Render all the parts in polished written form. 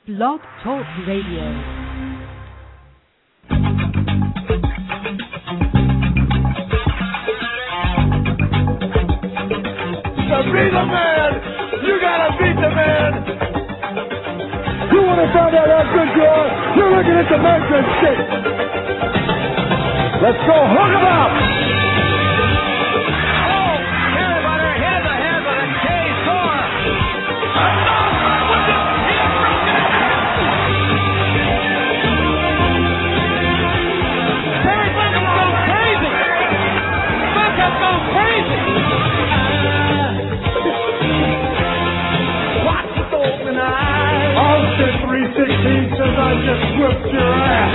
Blog Talk Radio. To be the man, you gotta beat the man. You wanna find out how good you are? You're looking at the measuring stick. Let's go, hook 'em up. Oh, everybody hit in the head with a K4. Terry Buckham's gone crazy. Buckham's gone crazy. Watch with open eyes. Austin 316 says I just whipped your ass.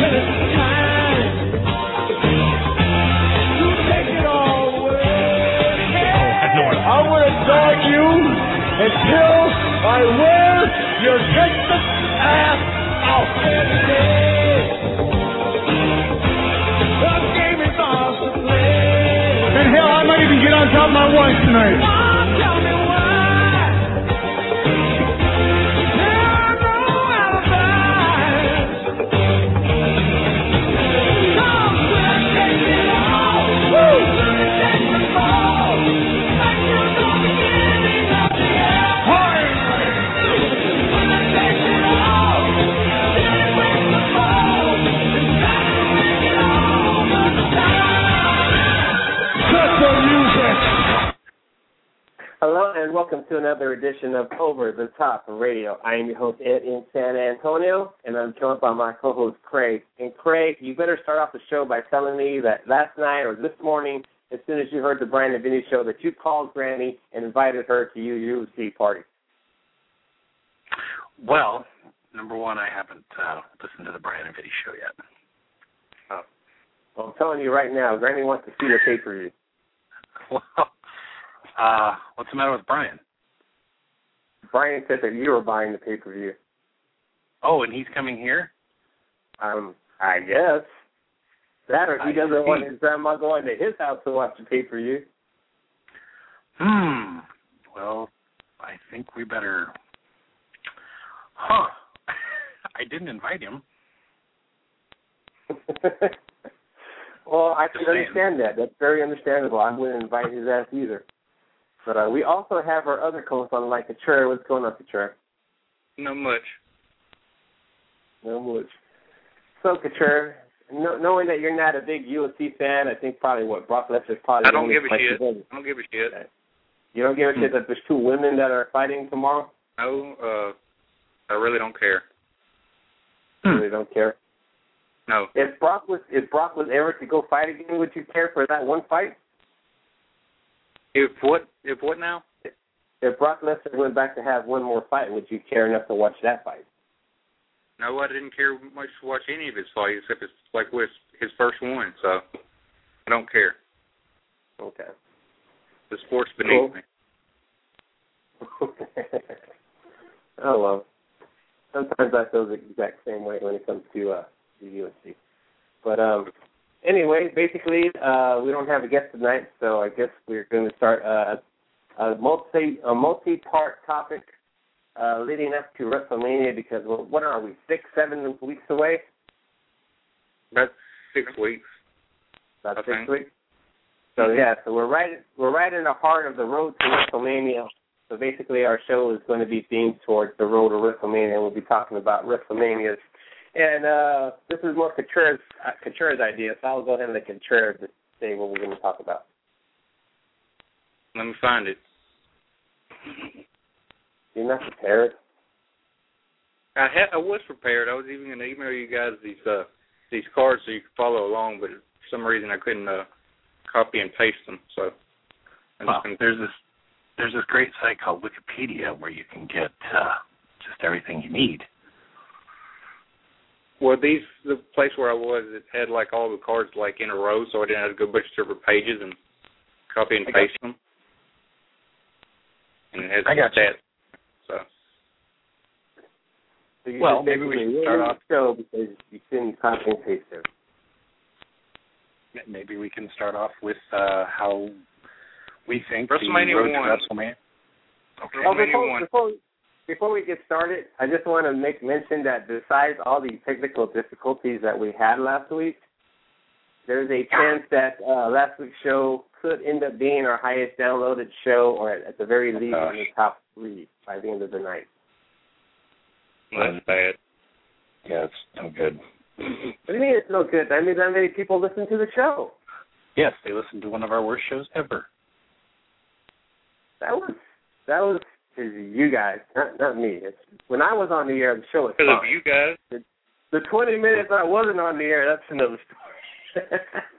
You take it all away. I will dog you until I wear your Texas ass out. The game is off to play. And hell, I might even get on top of my wife tonight. Tell me why. There are no alibis. Come, we're taking it all. Woo! Take the ball. Like you're the beginning of the end. Hard. We're taking it all. Then with the ball. It's time to make it all the time. Cut the music. Hello and welcome to another edition of Over the Top Radio. I am your host, Ed, in San Antonio, and I'm joined by my co-host, Craig. And Craig, you better start off the show by telling me that last night or this morning, as soon as you heard the Brian and Vinny show, that you called Granny and invited her to your UFC party. Well, number one, I haven't listened to the Brian and Vinny show yet. Oh. Well, I'm telling you right now, Granny wants to see the pay-per-view. Well, what's the matter with Brian? Brian said that you were buying the pay-per-view. Oh, and he's coming here? I guess. That or he doesn't see. want his grandma going to his house to watch the pay-per-view. Well, I think we better... Huh. I didn't invite him. Well, I can understand that. That's very understandable. I wouldn't invite his ass either. But we also have our other co-host on, like Couture. What's going on, Couture? Not much. No much. So, Couture, knowing that you're not a big UFC fan, I think probably Brock Lesnar's probably... I don't give a shit. I don't give a shit. Okay. You don't give a shit that there's two women that are fighting tomorrow? No, I really don't care. You really don't care? No. If Brock was ever to go fight again, would you care for that one fight? If what now? If Brock Lesnar went back to have one more fight, would you care enough to watch that fight? No, I didn't care much to watch any of his fights, except it's like with his first one, so I don't care. Okay. The sport's beneath me. Oh, well. Sometimes I feel the exact same way when it comes to the UFC. But anyway, basically, we don't have a guest tonight, so I guess we're going to start a multi-part topic leading up to WrestleMania because, well, what are we, 6-7 weeks away? About 6 weeks. About I 6 think. weeks? So, yeah, so we're right in the heart of the road to WrestleMania. So basically our show is going to be themed towards the road to WrestleMania, and we'll be talking about WrestleManias. And this is more Couture's idea, so I'll go ahead and let Couture say what we're going to talk about. Let me find it. You're not prepared? I was prepared. I was even going to email you guys these cards so you could follow along, but for some reason I couldn't copy and paste them. So There's this great site called Wikipedia where you can get just everything you need. Well, the place where I was, it had like all the cards like in a row, so I didn't have to go bunch of different pages and copy and paste them. And it has stats. So well, maybe we should start off. Show because you couldn't copy and paste it. Maybe we can start off with how we think WrestleMania the road 1. to WrestleMania. Okay. WrestleMania 1. before we get started, I just want to make mention that besides all the technical difficulties that we had last week, there's a chance that last week's show could end up being our highest downloaded show, or at the very least in the top 3 by the end of the night. That's bad. Yeah, it's no good. What do you mean it's no good? That means that many people listen to the show. Yes, they listened to one of our worst shows ever. That was you guys, not me. When I was on the air, the show was Because of fun. you guys. The 20 minutes I wasn't on the air, that's another story.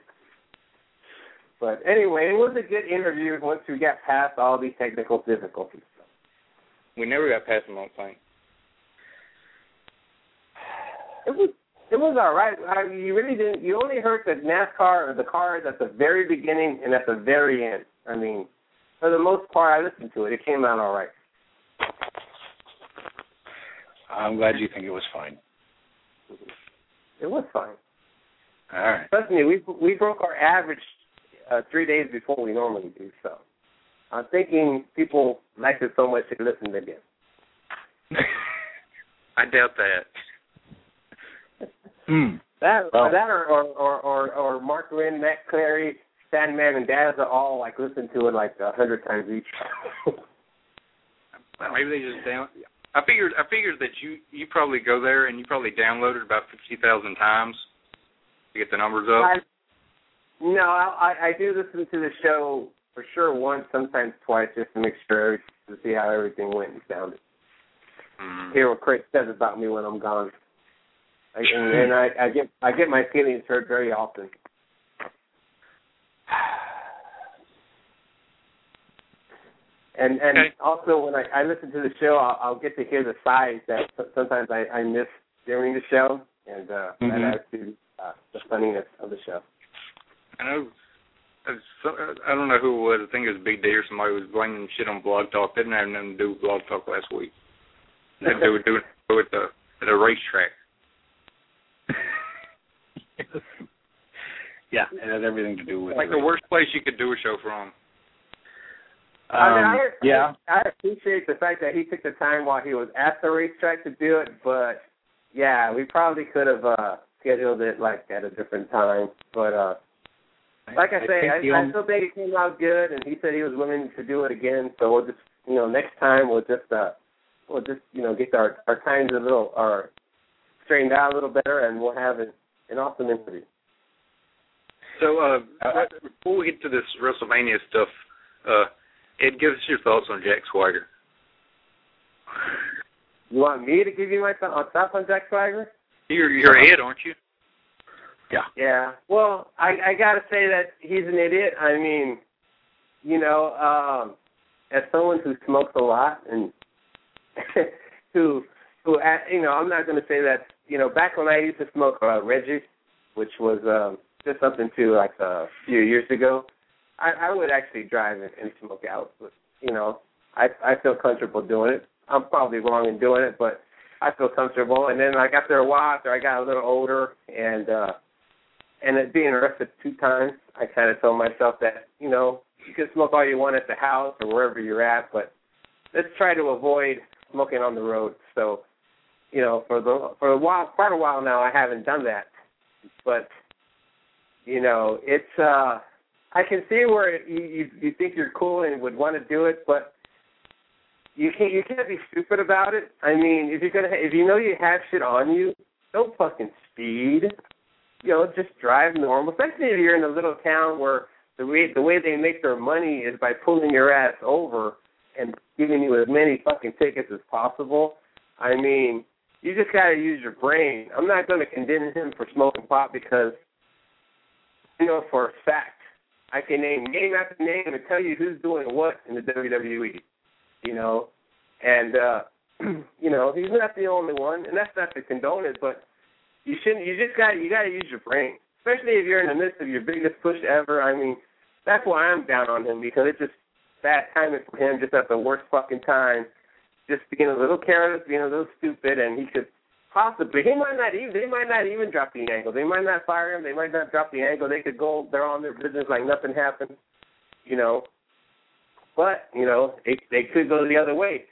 But anyway, it was a good interview once we got past all these technical difficulties. We never got past them on plane. It was all right. You really didn't. You only heard the NASCAR or the cars at the very beginning and at the very end. I mean, for the most part, I listened to it. It came out all right. I'm glad you think it was fine. It was fine. All right. Trust me, we broke our average 3 days before we normally do. So I'm thinking people liked it so much they listened again. I doubt that. That or Mark Lynn, Matt Clary, Sandman, and Daz are all like listen to it like 100 times each. Maybe they just down. I figured that you probably go there and you probably downloaded about 50,000 times to get the numbers up. I do listen to the show for sure once, sometimes twice, just to make sure to see how everything went and sounded. Hear what Chris says about me when I'm gone. And I get my feelings hurt very often. And also when I listen to the show, I'll get to hear the sides that sometimes I miss during the show, and that adds to the funniness of the show. I know. I don't know who it was. I think it was Big D or somebody was blaming shit on Blog Talk. Didn't have nothing to do with Blog Talk last week. They were doing it at a racetrack. Yeah, it has everything to do with like the worst place you could do a show from. I appreciate the fact that he took the time while he was at the racetrack to do it, but yeah, we probably could have scheduled it like at a different time. But like I say, I still think it came out good, and he said he was willing to do it again. So we'll just, next time we'll just get our times a little straightened out a little better, and we'll have an awesome interview. So before we get to this WrestleMania stuff, Ed, give us your thoughts on Jack Swagger. You want me to give you my thoughts on Jack Swagger? You're Ed, aren't you? Yeah. Yeah. Well, I got to say that he's an idiot. I mean, as someone who smokes a lot and who I'm not going to say that, back when I used to smoke Reggie, which was just something like a few years ago, I would actually drive and smoke out. But, I feel comfortable doing it. I'm probably wrong in doing it, but I feel comfortable. And then, after a while, after I got a little older and it being arrested 2 times, I kind of told myself that, you can smoke all you want at the house or wherever you're at, but let's try to avoid smoking on the road. So, for a while, quite a while now, I haven't done that. But, it's I can see where you think you're cool and would want to do it, but you can't be stupid about it. I mean, if you know you have shit on you, don't fucking speed. Just drive normal. Especially if you're in a little town where the way they make their money is by pulling your ass over and giving you as many fucking tickets as possible. I mean, you just got to use your brain. I'm not going to condemn him for smoking pot because, for a fact, I can name after name and tell you who's doing what in the WWE, and, he's not the only one, and that's not to condone it, but you got to use your brain, especially if you're in the midst of your biggest push ever. I mean, that's why I'm down on him, because it's just bad timing for him, just at the worst fucking time, just being a little careless, being a little stupid, and he could possibly, they might not even drop the angle. They might not fire him. They might not drop the angle. They could go, they're on their business like nothing happened, But, they could go the other way.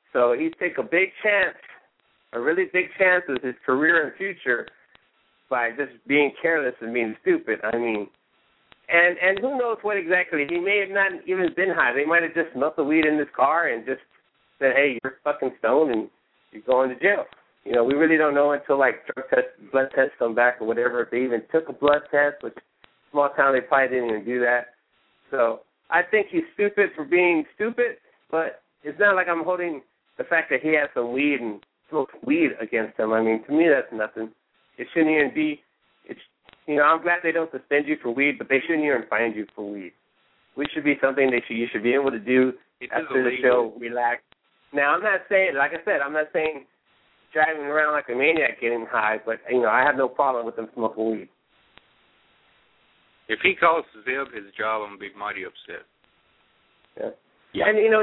So he'd take a big chance, a really big chance with his career and future by just being careless and being stupid. I mean, and who knows what exactly. He may have not even been high. They might have just smelled the weed in his car and just said, hey, you're fucking stoned and you're going to jail. You know, we really don't know until, like, blood tests come back or whatever. If they even took a blood test, which small town, they probably didn't even do that. So I think he's stupid for being stupid, but it's not like I'm holding the fact that he has some weed and smokes weed against him. I mean, to me, that's nothing. It shouldn't even be. It's, you know, I'm glad they don't suspend you for weed, but they shouldn't even fine you for weed. Weed should be something you should be able to do after the show, relax. Now, I'm not saying, like I said, I'm not saying driving around like a maniac getting high, but, you know, I have no problem with them smoking weed. If he calls Zeb his job, I'm going to be mighty upset. Yeah. And, you know,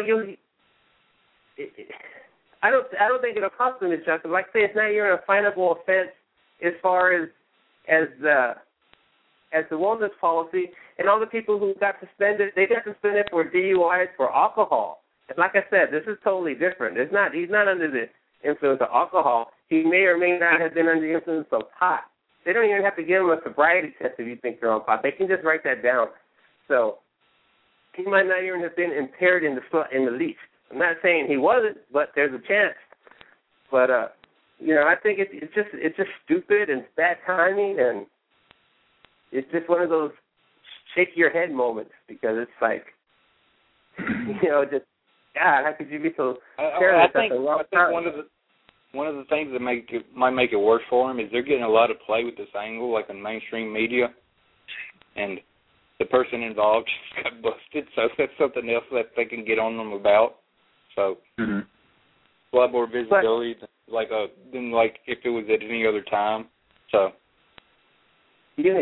I don't think it'll cost him his job, because, like I say, it's not even a finable offense as far as the wellness policy. And all the people who got suspended, they got suspended for DUIs for alcohol. And like I said, this is totally different. He's not under the influence of alcohol. He may or may not have been under the influence of pot. They don't even have to give him a sobriety test if you think they're on pot. They can just write that down. So he might not even have been impaired in the least. I'm not saying he wasn't, but there's a chance. But you know, I think it's just stupid and bad timing, and it's just one of those shake your head moments, because it's like, you know, just God, how could you be so careless at the wrong time? One of the things that might make it worse for him is they're getting a lot of play with this angle, like in mainstream media, and the person involved just got busted, so that's something else that they can get on them about. So a lot more visibility than if it was at any other time. So you're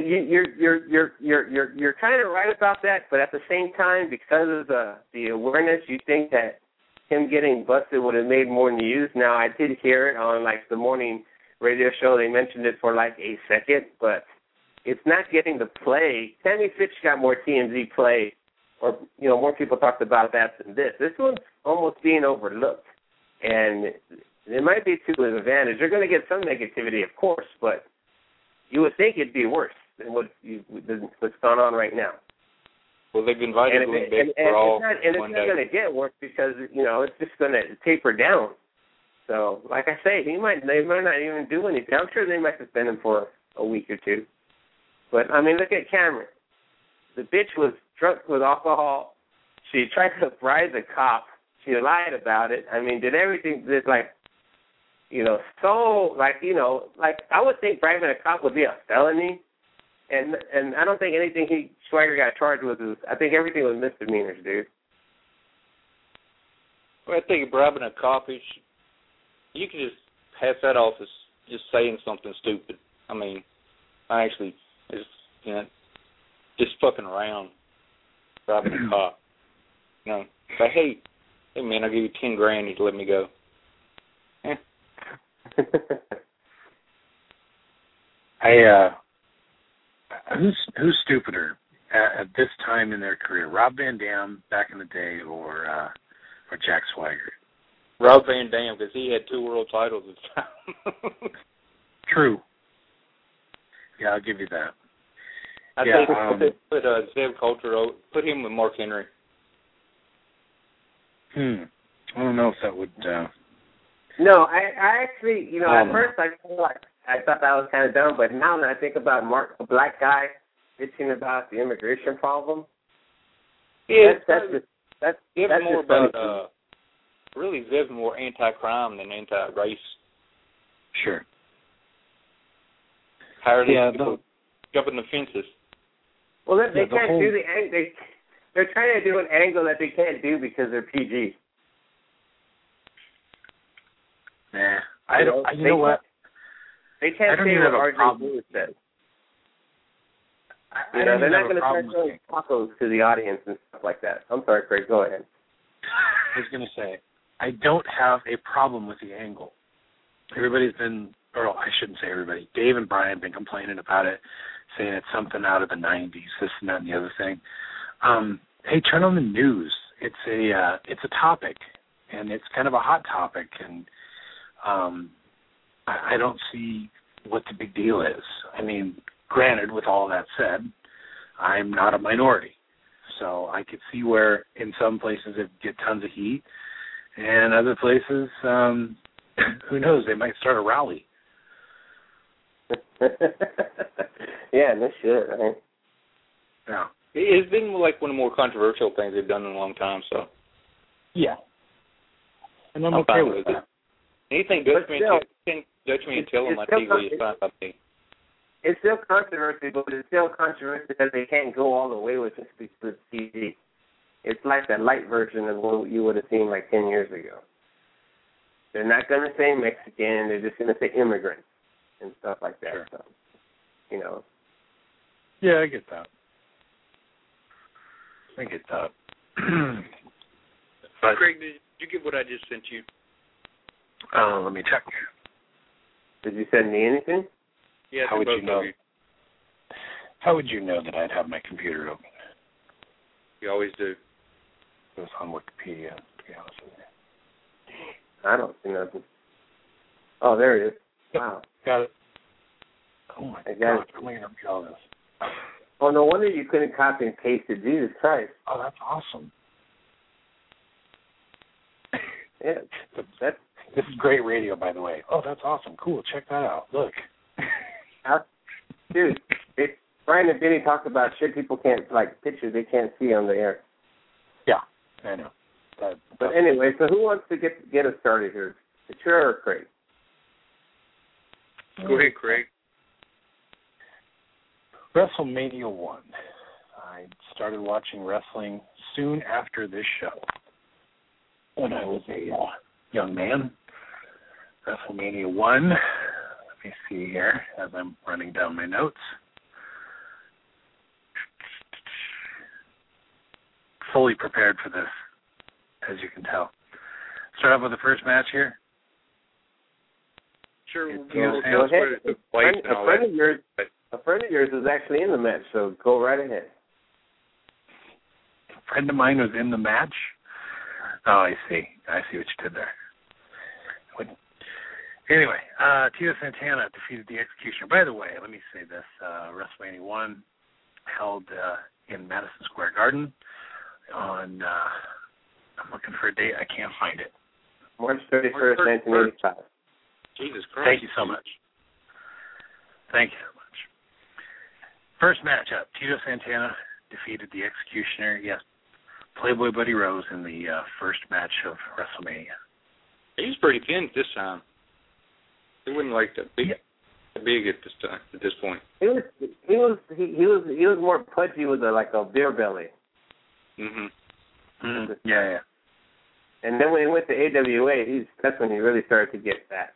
kind of right about that, but at the same time, because of the awareness, you think that him getting busted would have made more news. Now, I did hear it on like the morning radio show. They mentioned it for like a second, but it's not getting the play. Tammy Fitch got more TMZ play, or, you know, more people talked about that than this. This one's almost being overlooked, and it might be to his advantage. They're going to get some negativity, of course, but you would think it'd be worse than what's gone on right now. Well, they've invited Louis Big for all one day. And it's not going to get worse because, you know, it's just going to taper down. So, like I say, they might not even do anything. I'm sure they might suspend him for a week or two. But, I mean, look at Cameron. The bitch was drunk with alcohol. She tried to bribe the cop. She lied about it. I mean, did everything that, like, you know, so, like, you know, like, I would think bribing a cop would be a felony. And I don't think anything Schweiger got charged with I think everything was misdemeanors, dude. Well, I think bribing a cop, you can just pass that off as just saying something stupid. I mean, just fucking around, bribing a cop. You know, say, hey man, I'll give you $10,000 to let me go. Who's stupider at this time in their career, Rob Van Dam back in the day, or Jack Swigert? Rob Van Dam, because he had 2 world titles at the time. True. Yeah, I'll give you that. I think put Zeb Coulter, put him with Mark Henry. I don't know if that would. No, I actually, you know, at first I thought that was kind of dumb, but now that I think about Mark, a black guy bitching about the immigration problem, that's more about really Zeb's more anti-crime than anti-race. Sure. Tired of people jumping the fences. Well, they can't do they're trying to do an angle that they can't do because they're PG. Nah, I don't. You know what? They can't say what R.J. Lewis said. They're not going to start throwing tacos to the audience and stuff like that. I'm sorry, Craig. Go ahead. I was going to say, I don't have a problem with the angle. Everybody's been, or I shouldn't say everybody, Dave and Brian have been complaining about it, saying it's something out of the 90s, this and that and the other thing. Hey, turn on the news. It's a topic, and it's kind of a hot topic, and I don't see what the big deal is. I mean, granted, with all that said, I'm not a minority, so I could see where in some places it get tons of heat, and other places, who knows, they might start a rally. Yeah, no shit, right? Yeah. It's been like one of the more controversial things they've done in a long time, so. Yeah. And I'm I'm okay fine with with that. Anything But still, Dutch me until on my still TV is fine by me. It's still controversy, but it's still controversy because they can't go all the way with the TV. It's like the light version of what you would have seen like 10 years ago. They're not going to say Mexican. They're just going to say immigrants and stuff like that. Sure. So, you know. Yeah, I get that. But, Craig, did you get what I just sent you? let me check. Did you send me anything? Yeah, How would both you know? of you. How would you know that I'd have my computer open? You always do. It was on Wikipedia, to be honest with you. I don't see nothing. Oh, there it is. Wow. Got it. Oh, my I got God. it. How am I going to read all this? Oh, no wonder you couldn't copy and paste it. Jesus Christ. Oh, that's awesome. Yeah, that's This is great radio, by the way. Oh, that's awesome. Cool. Check that out. Look. dude. Brian and Benny talked about shit people can't, like pictures they can't see on the air. Yeah, I know. But anyway, so who wants to get us started here? Ventura or Craig? Go ahead, Craig. WrestleMania 1. I started watching wrestling soon after this show when I was a young man. WrestleMania 1. Let me see here as I'm running down my notes. Fully prepared for this, as you can tell. Start off with the first match here. Sure, Go we'll ahead. tell us where it took place and all that. A friend of yours was actually in the match, so go right ahead. A friend of mine was in the match. Oh, I see what you did there. Anyway, Tito Santana defeated the Executioner. By the way, let me say this. WrestleMania 1 held in Madison Square Garden on, I'm looking for a date. I can't find it. March 31st, 1985. Jesus Christ. Thank you so much. First matchup, Tito Santana defeated the Executioner. Yes, Playboy Buddy Rose in the first match of WrestleMania. He was pretty thin this time. He wasn't like that big at this time. At this point, He was more pudgy with a beer belly. Yeah. And then when he went to AWA, that's when he really started to get fat.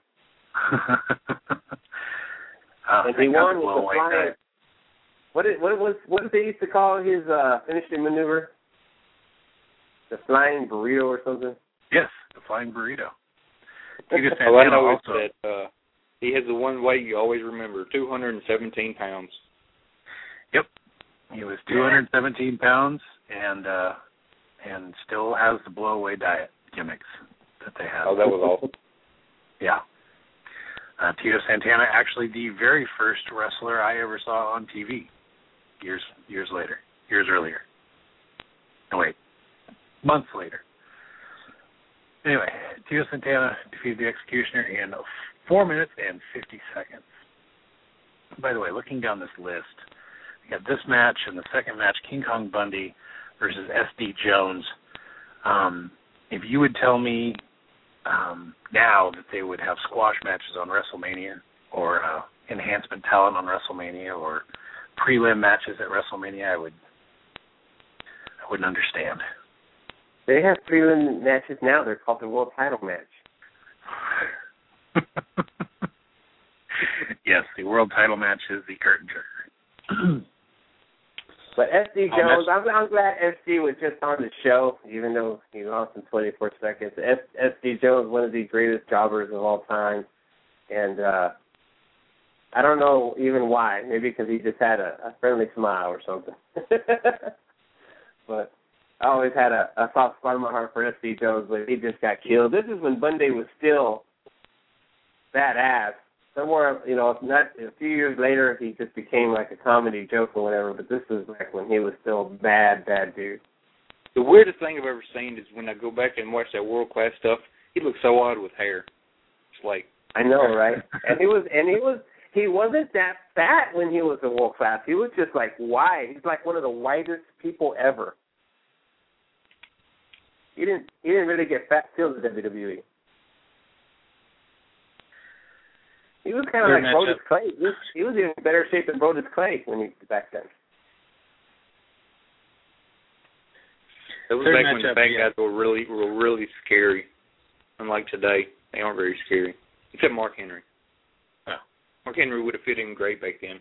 And he won with the flying. What did they used to call his finishing maneuver? The flying burrito or something? Yes, the flying burrito. all I know is that he has the one weight you always remember: 217 pounds. Yep, he was 217 pounds, and still has the blow away diet gimmicks that they have. Oh, that was awesome. Yeah. Tito Santana, actually the very first wrestler I ever saw on TV. Years earlier. No, wait. Months later. Anyway, Tito Santana defeated the Executioner in 4 minutes and 50 seconds. By the way, looking down this list, we got this match and the second match, King Kong Bundy versus S.D. Jones. If you would tell me now that they would have squash matches on WrestleMania or enhancement talent on WrestleMania or prelim matches at WrestleMania, I wouldn't understand. They have prelim matches now. They're called the World Title Match. Yes, the World Title Match is the curtain jerker. But S.D. Jones, I'm glad S.D. was just on the show, even though he lost in 24 seconds. S.D. Jones, one of the greatest jobbers of all time. And I don't know even why. Maybe because he just had a friendly smile or something. But I always had a soft spot in my heart for S.C. Jones, but he just got killed. This is when Bundy was still badass. Somewhere, not a few years later, he just became like a comedy joke or whatever. But this was like when he was still bad dude. The weirdest thing I've ever seen is when I go back and watch that World Class stuff. He looks so odd with hair. It's like I know, right? he wasn't that fat when he was in World Class. He was just like wide. He's like one of the widest people ever. He didn't really get fat till the WWE. He was kind of like Brodus Clay. He was in better shape than Brodus Clay back then. It was back when the bad guys were really scary. Unlike today, they aren't very scary. Except Mark Henry. Oh. Mark Henry would have fit in great back then.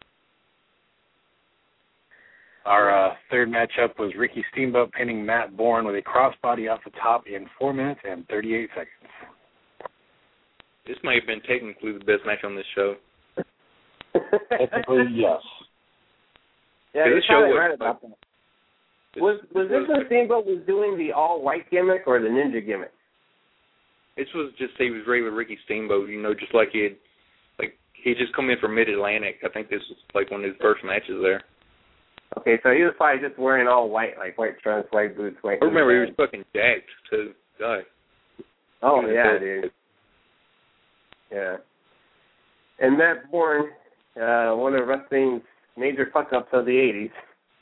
Our third matchup was Ricky Steamboat pinning Matt Bourne with a crossbody off the top in 4 minutes and 38 seconds. This may have been technically the best match on this show. Technically, yes. Yeah, this show was right about that. Was this when Steamboat was doing the all-white gimmick or the ninja gimmick? This was just he was regular Ricky Steamboat, just like he just come in from Mid-Atlantic. I think this was like one of his first matches there. Okay, so he was probably just wearing all white, like white trunks, white boots, white. I remember he was fucking jacked too. God. Oh yeah, dude. Yeah. And Matt Bourne, one of wrestling's major fuck-ups of the 80s.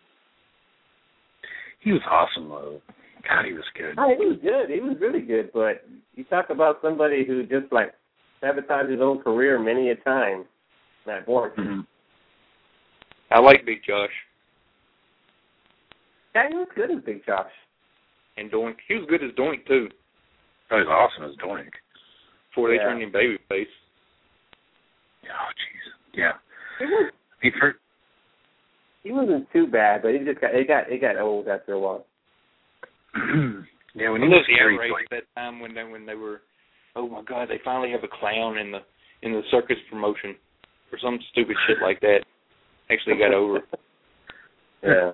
He was awesome, though. God, he was good. Oh, he was good. He was really good. But you talk about somebody who just, like, sabotaged his own career many a time, Matt Bourne. Mm-hmm. I like Big Josh. Yeah, he was good as Big Josh. And Doink. He was good as Doink, too. Oh, he was awesome as Doink. Before they turned him babyface. Oh, jeez. Yeah. He wasn't too bad, but it got old after a while. Yeah, when he was scary, that time when they were, oh my God, they finally have a clown in the circus promotion or some stupid shit like that. Actually got over. Yeah.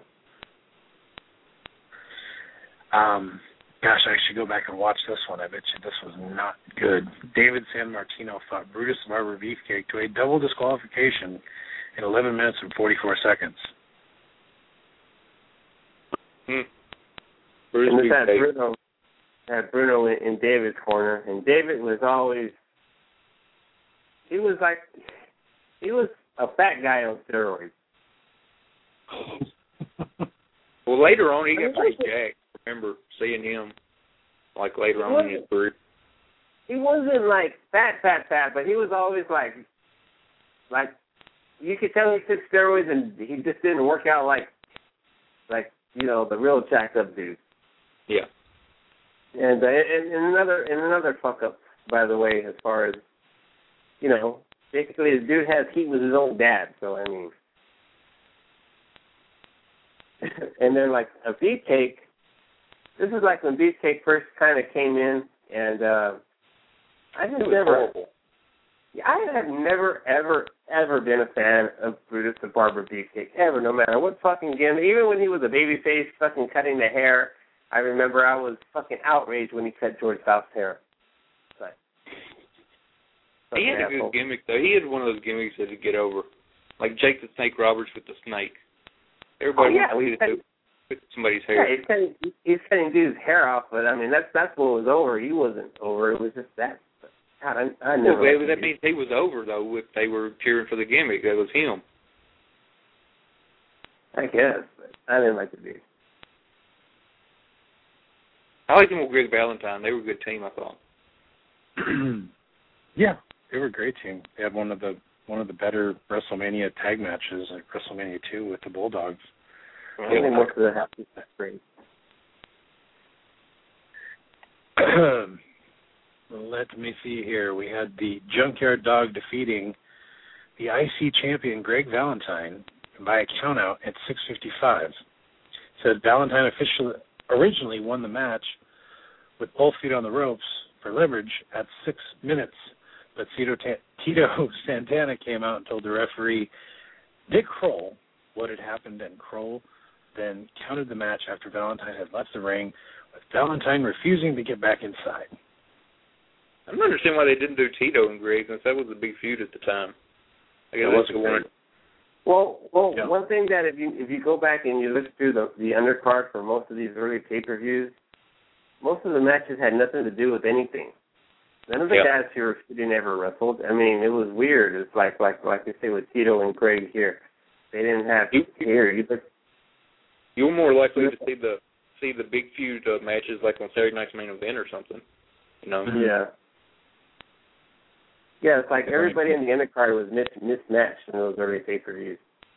Gosh, I should go back and watch this one. I bet you this was not good. David San Martino fought Brutus the Barber Beefcake to a double disqualification in 11 minutes and 44 seconds. And this had Bruno in David's corner, and David was always, he was a fat guy on steroids. Well, later on, he got pretty jacked. I remember seeing him, like, later on in his career. He wasn't, like, fat, but he was always, like, you could tell he took steroids and he just didn't work out like, the real jacked up dude. Yeah. And another fuck up, by the way, as far as, basically the dude has heat with his own dad, so I mean. And then like a Beefcake, this is like when Beefcake first kind of came in, and I have never, ever been a fan of Brutus the Barber Beefcake, ever, no matter what fucking gimmick. Even when he was a babyface fucking cutting the hair, I remember I was fucking outraged when he cut George South's hair. But, he had a good gimmick, though. He had one of those gimmicks that he'd get over. Like Jake the Snake Roberts with the snake. Everybody wants to put somebody's hair. Yeah, he's cutting dude's hair off, but I mean, that's what was over. He wasn't over. It was just that. God, I never. Well, that means he was over, though, if they were cheering for the gimmick. That was him. I guess, but I didn't like the dude. I liked him with Greg Valentine. They were a good team, I thought. Yeah, they were a great team. They had one of the better WrestleMania tag matches at WrestleMania 2 with the Bulldogs. I think most of that happened that great. Let me see here. We had the Junkyard Dog defeating the IC champion Greg Valentine by a countout at 6:55. Said Valentine originally won the match with both feet on the ropes for leverage at 6 minutes, but Tito Santana came out and told the referee Dick Kroll what had happened, and Kroll then counted the match after Valentine had left the ring, with Valentine refusing to get back inside. I don't understand why they didn't do Tito and Greg, since that was a big feud at the time. I guess It was a great. Well, Yeah. One thing that if you go back and you look through the undercard for most of these early pay-per-views, most of the matches had nothing to do with anything. None of the guys who were shooting ever wrestled. I mean, it was weird. It's like they say with Tito and Craig here. They didn't have here. You were more likely to see the big feud matches like on Saturday Night's Main Event or something. You know? Yeah. Yeah, it's like everybody in the undercard was mismatched in those early pay-per-views.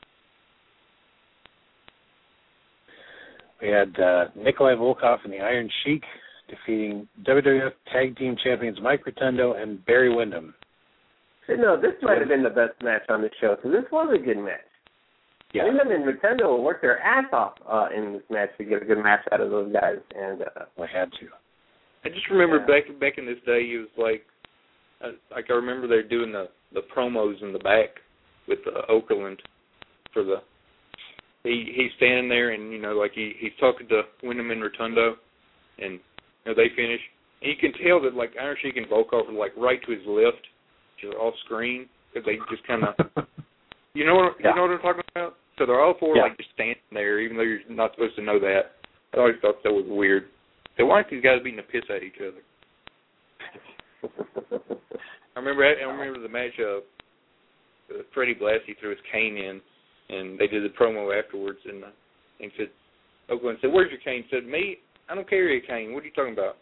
We had Nikolai Volkov and the Iron Sheik defeating WWF Tag Team Champions Mike Rotundo and Barry Windham. No, this might have been the best match on the show, because this was a good match. Yeah. Windham and Rotundo worked their ass off in this match to get a good match out of those guys. And I had to. I just remember back in this day, it was like I remember they're doing the promos in the back with Okerlund for the. He's standing there and like he's talking to Windham and Rotundo, and they finish. And you can tell that like Iron Sheik and Volkov are like right to his left, which is off screen, because they just kind of. You know what I'm talking about? So they're all four like just standing there, even though you're not supposed to know that. I always thought that was weird. They want these guys beating the piss at each other. I remember the match of Freddie Blassie threw his cane in, and they did the promo afterwards, and he said, Oakland said, "Where's your cane?" He said, "Me? I don't carry a cane. What are you talking about?"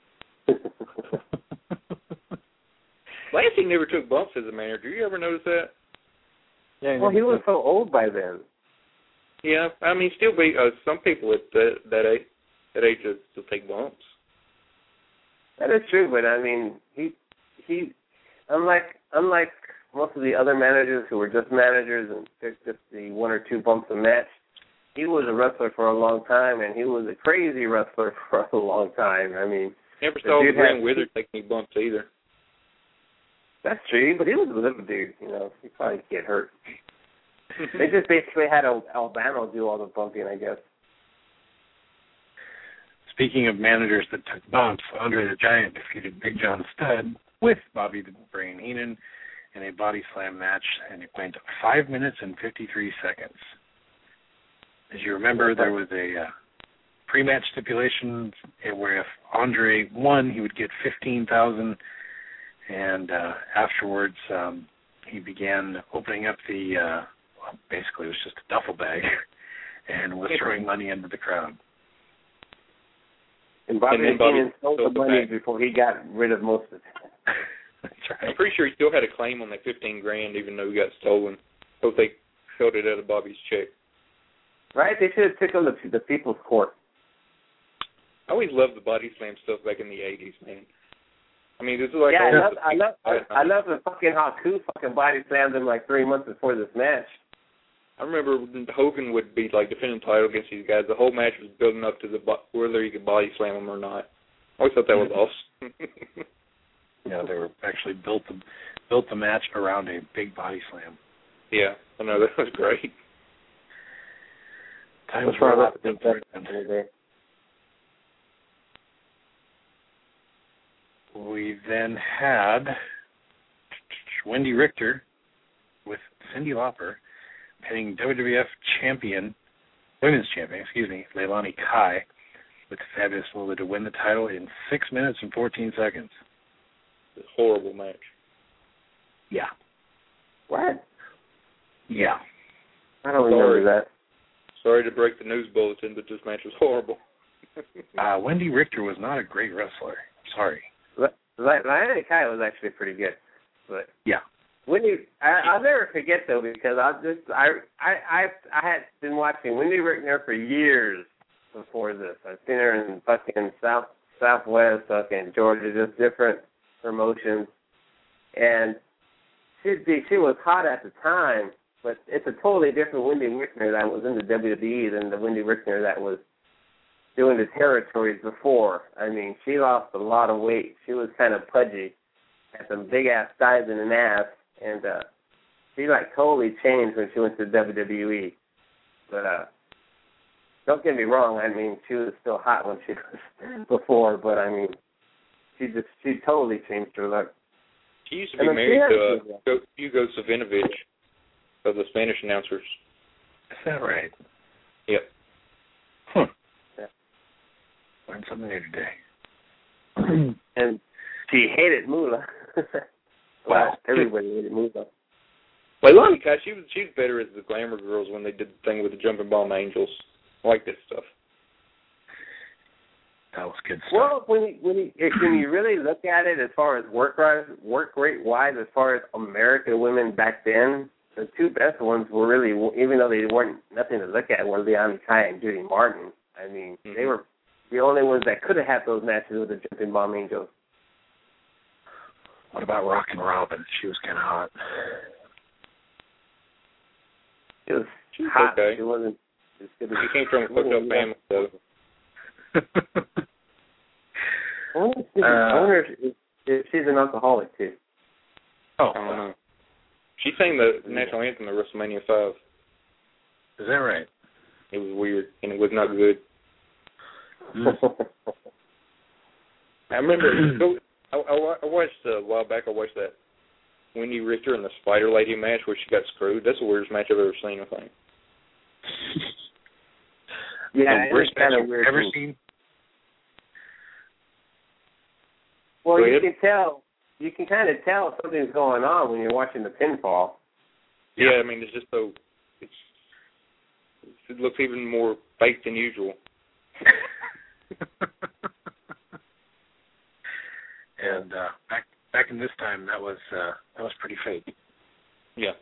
Blassie never took bumps as a manager. You ever notice that? Yeah, well, he was so old by then. Yeah, I mean, still be some people at that age still take bumps. That is true, but I mean, he unlike most of the other managers who were just managers and took just the one or two bumps a match, he was a wrestler for a long time, and he was a crazy wrestler for a long time. I mean, never saw Graham Withers take any bumps either. That's true, but he was a little dude, he probably get hurt. They just basically had Albano do all the bumping, I guess. Speaking of managers that took bumps, Andre the Giant defeated Big John Studd with Bobby the Brain Heenan in a body slam match, and it went 5 minutes and 53 seconds. As you remember, there was a pre-match stipulation where if Andre won, he would get $15,000. And afterwards, he began opening up basically it was just a duffel bag, and was throwing money into the crowd. And Bobby Heenan stole the money before he got rid of most of it. That's right. I'm pretty sure he still had a claim on that $15,000, even though he got stolen. So they held it out of Bobby's check. Right? They should have taken him to the People's Court. I always loved the body slam stuff back in the 80s, man. I mean, this is like I love the fucking Haku fucking body slammed him like 3 months before this match. I remember Hogan would be like defending the title against these guys. The whole match was building up to whether he could body slam them or not. I always thought that was awesome. Yeah, they were actually built the match around a big body slam. Yeah, I know, that was great. Times were a lot different. We then had Wendy Richter with Cyndi Lauper pinning WWF women's champion, Leilani Kai, with Fabulous Moolah to win the title in 6 minutes and 14 seconds. It's a horrible match. Yeah. What? Yeah. I don't remember that. Sorry to break the news bulletin, but this match was horrible. Wendy Richter was not a great wrestler. Sorry. Leilani Kai was actually pretty good, but yeah. I'll never forget though, because I had been watching Wendy Richter for years before this. I've seen her in fucking Southwest, fucking Georgia, just different promotions, and she was hot at the time, but it's a totally different Wendy Richter that was in the WWE than the Wendy Richter that was doing the territories before. I mean, she lost a lot of weight. She was kind of pudgy, had some big-ass thighs and an ass, and she, totally changed when she went to WWE. But don't get me wrong. I mean, she was still hot when she was before, but I mean, she totally changed her look. She used to be married to Hugo Savinovich of the Spanish announcers. Is that right? Yep. Huh. Yeah. Learned something new today. And she hated Moolah. Wow. Everybody hated Moolah. Well, Lonnie Kai, she was better as the Glamour Girls when they did the thing with the Jumping Bomb Angels. I like that stuff. That was good stuff. Well, when you really look at it, as far as work rate wise, as far as American women back then, the two best ones were really, even though they weren't nothing to look at, were Leonie Kai and Judy Martin. I mean, they were the only ones that could have had those matches with the Jumping Bomb Angels. What about Rockin' Robin? She was kind of hot. It was hot. Okay. She wasn't. She came from a cooked up family, though. I wonder if she's an alcoholic too. Oh, I don't know. She sang the national anthem at WrestleMania 5. Is that right? It was weird, and it was not good. I remember. I watched a while back. I watched that Wendy Richter and the Spider Lady match where she got screwed. That's the weirdest match I've ever seen, I think. Yeah, the worst match kind of I've weird. ever seen. Well, Go you ahead. can tell. You can kind of tell something's going on when you're watching the pinfall. Yeah, I mean, it's just so. It looks even more fake than usual. And back in this time, that was pretty fake. Yeah.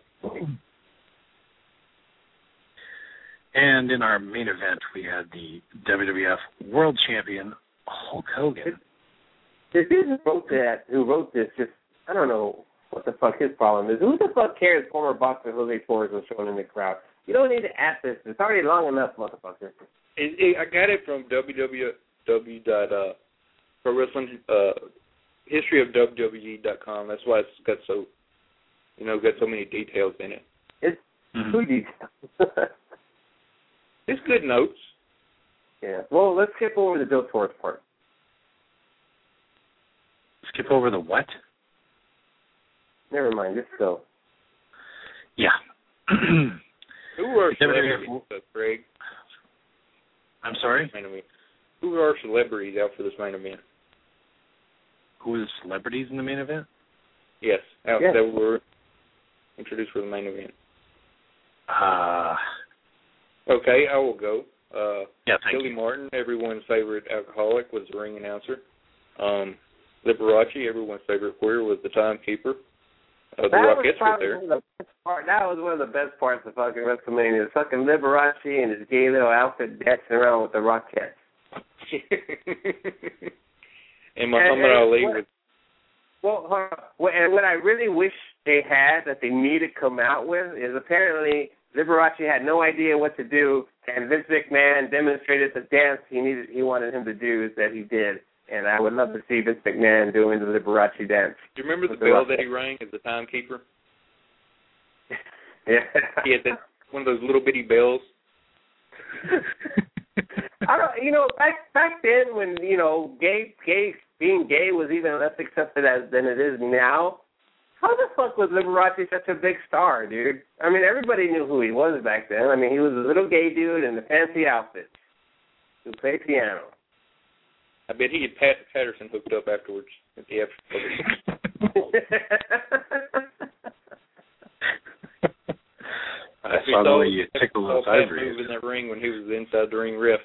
And in our main event, we had the WWF World Champion Hulk Hogan. The dude who wrote this, just I don't know what the fuck his problem is. Who the fuck cares? Former boxer Jose Torres was shown in the crowd. You don't need to ask this. It's already long enough, motherfucker. I got it from Pro Wrestling History of WWE.com. That's why it's got so many details in it. It's too detailed. It's good notes. Yeah. Well, let's skip over the Joe Torres part. Skip over the what? Never mind. Just go. Yeah. Who are WWF. celebrities, Greg? I'm sorry? Main event. Who are celebrities out for this main event? Who is celebrities in the main event? Yes, Yes. that were introduced for the main event. Okay, I will go. Yeah, thank Billy you. Martin, everyone's favorite alcoholic, was the ring announcer. Liberace, everyone's favorite queer, was the timekeeper. The Rockettes were there. That was one of the best parts of fucking WrestleMania. Fucking Liberace and his gay little outfit dancing around with the Rockettes. And Muhammad Ali was. Well, and what I really wish they had that they need to come out with is apparently Liberace had no idea what to do, and Vince McMahon demonstrated the dance he wanted him to do that he did. And I would love to see Vince McMahon doing the Liberace dance. Do you remember the bell that he rang as the timekeeper? Yeah. He had one of those little bitty bells. Back then when being gay was even less accepted than it is now. How the fuck was Liberace such a big star, dude? I mean, everybody knew who he was back then. I mean, he was a little gay dude in a fancy outfit who played piano. I bet he had Pat Patterson hooked up afterwards at the after. I saw the way you tickled those ivories. Move in that ring when he was the inside the ring ref.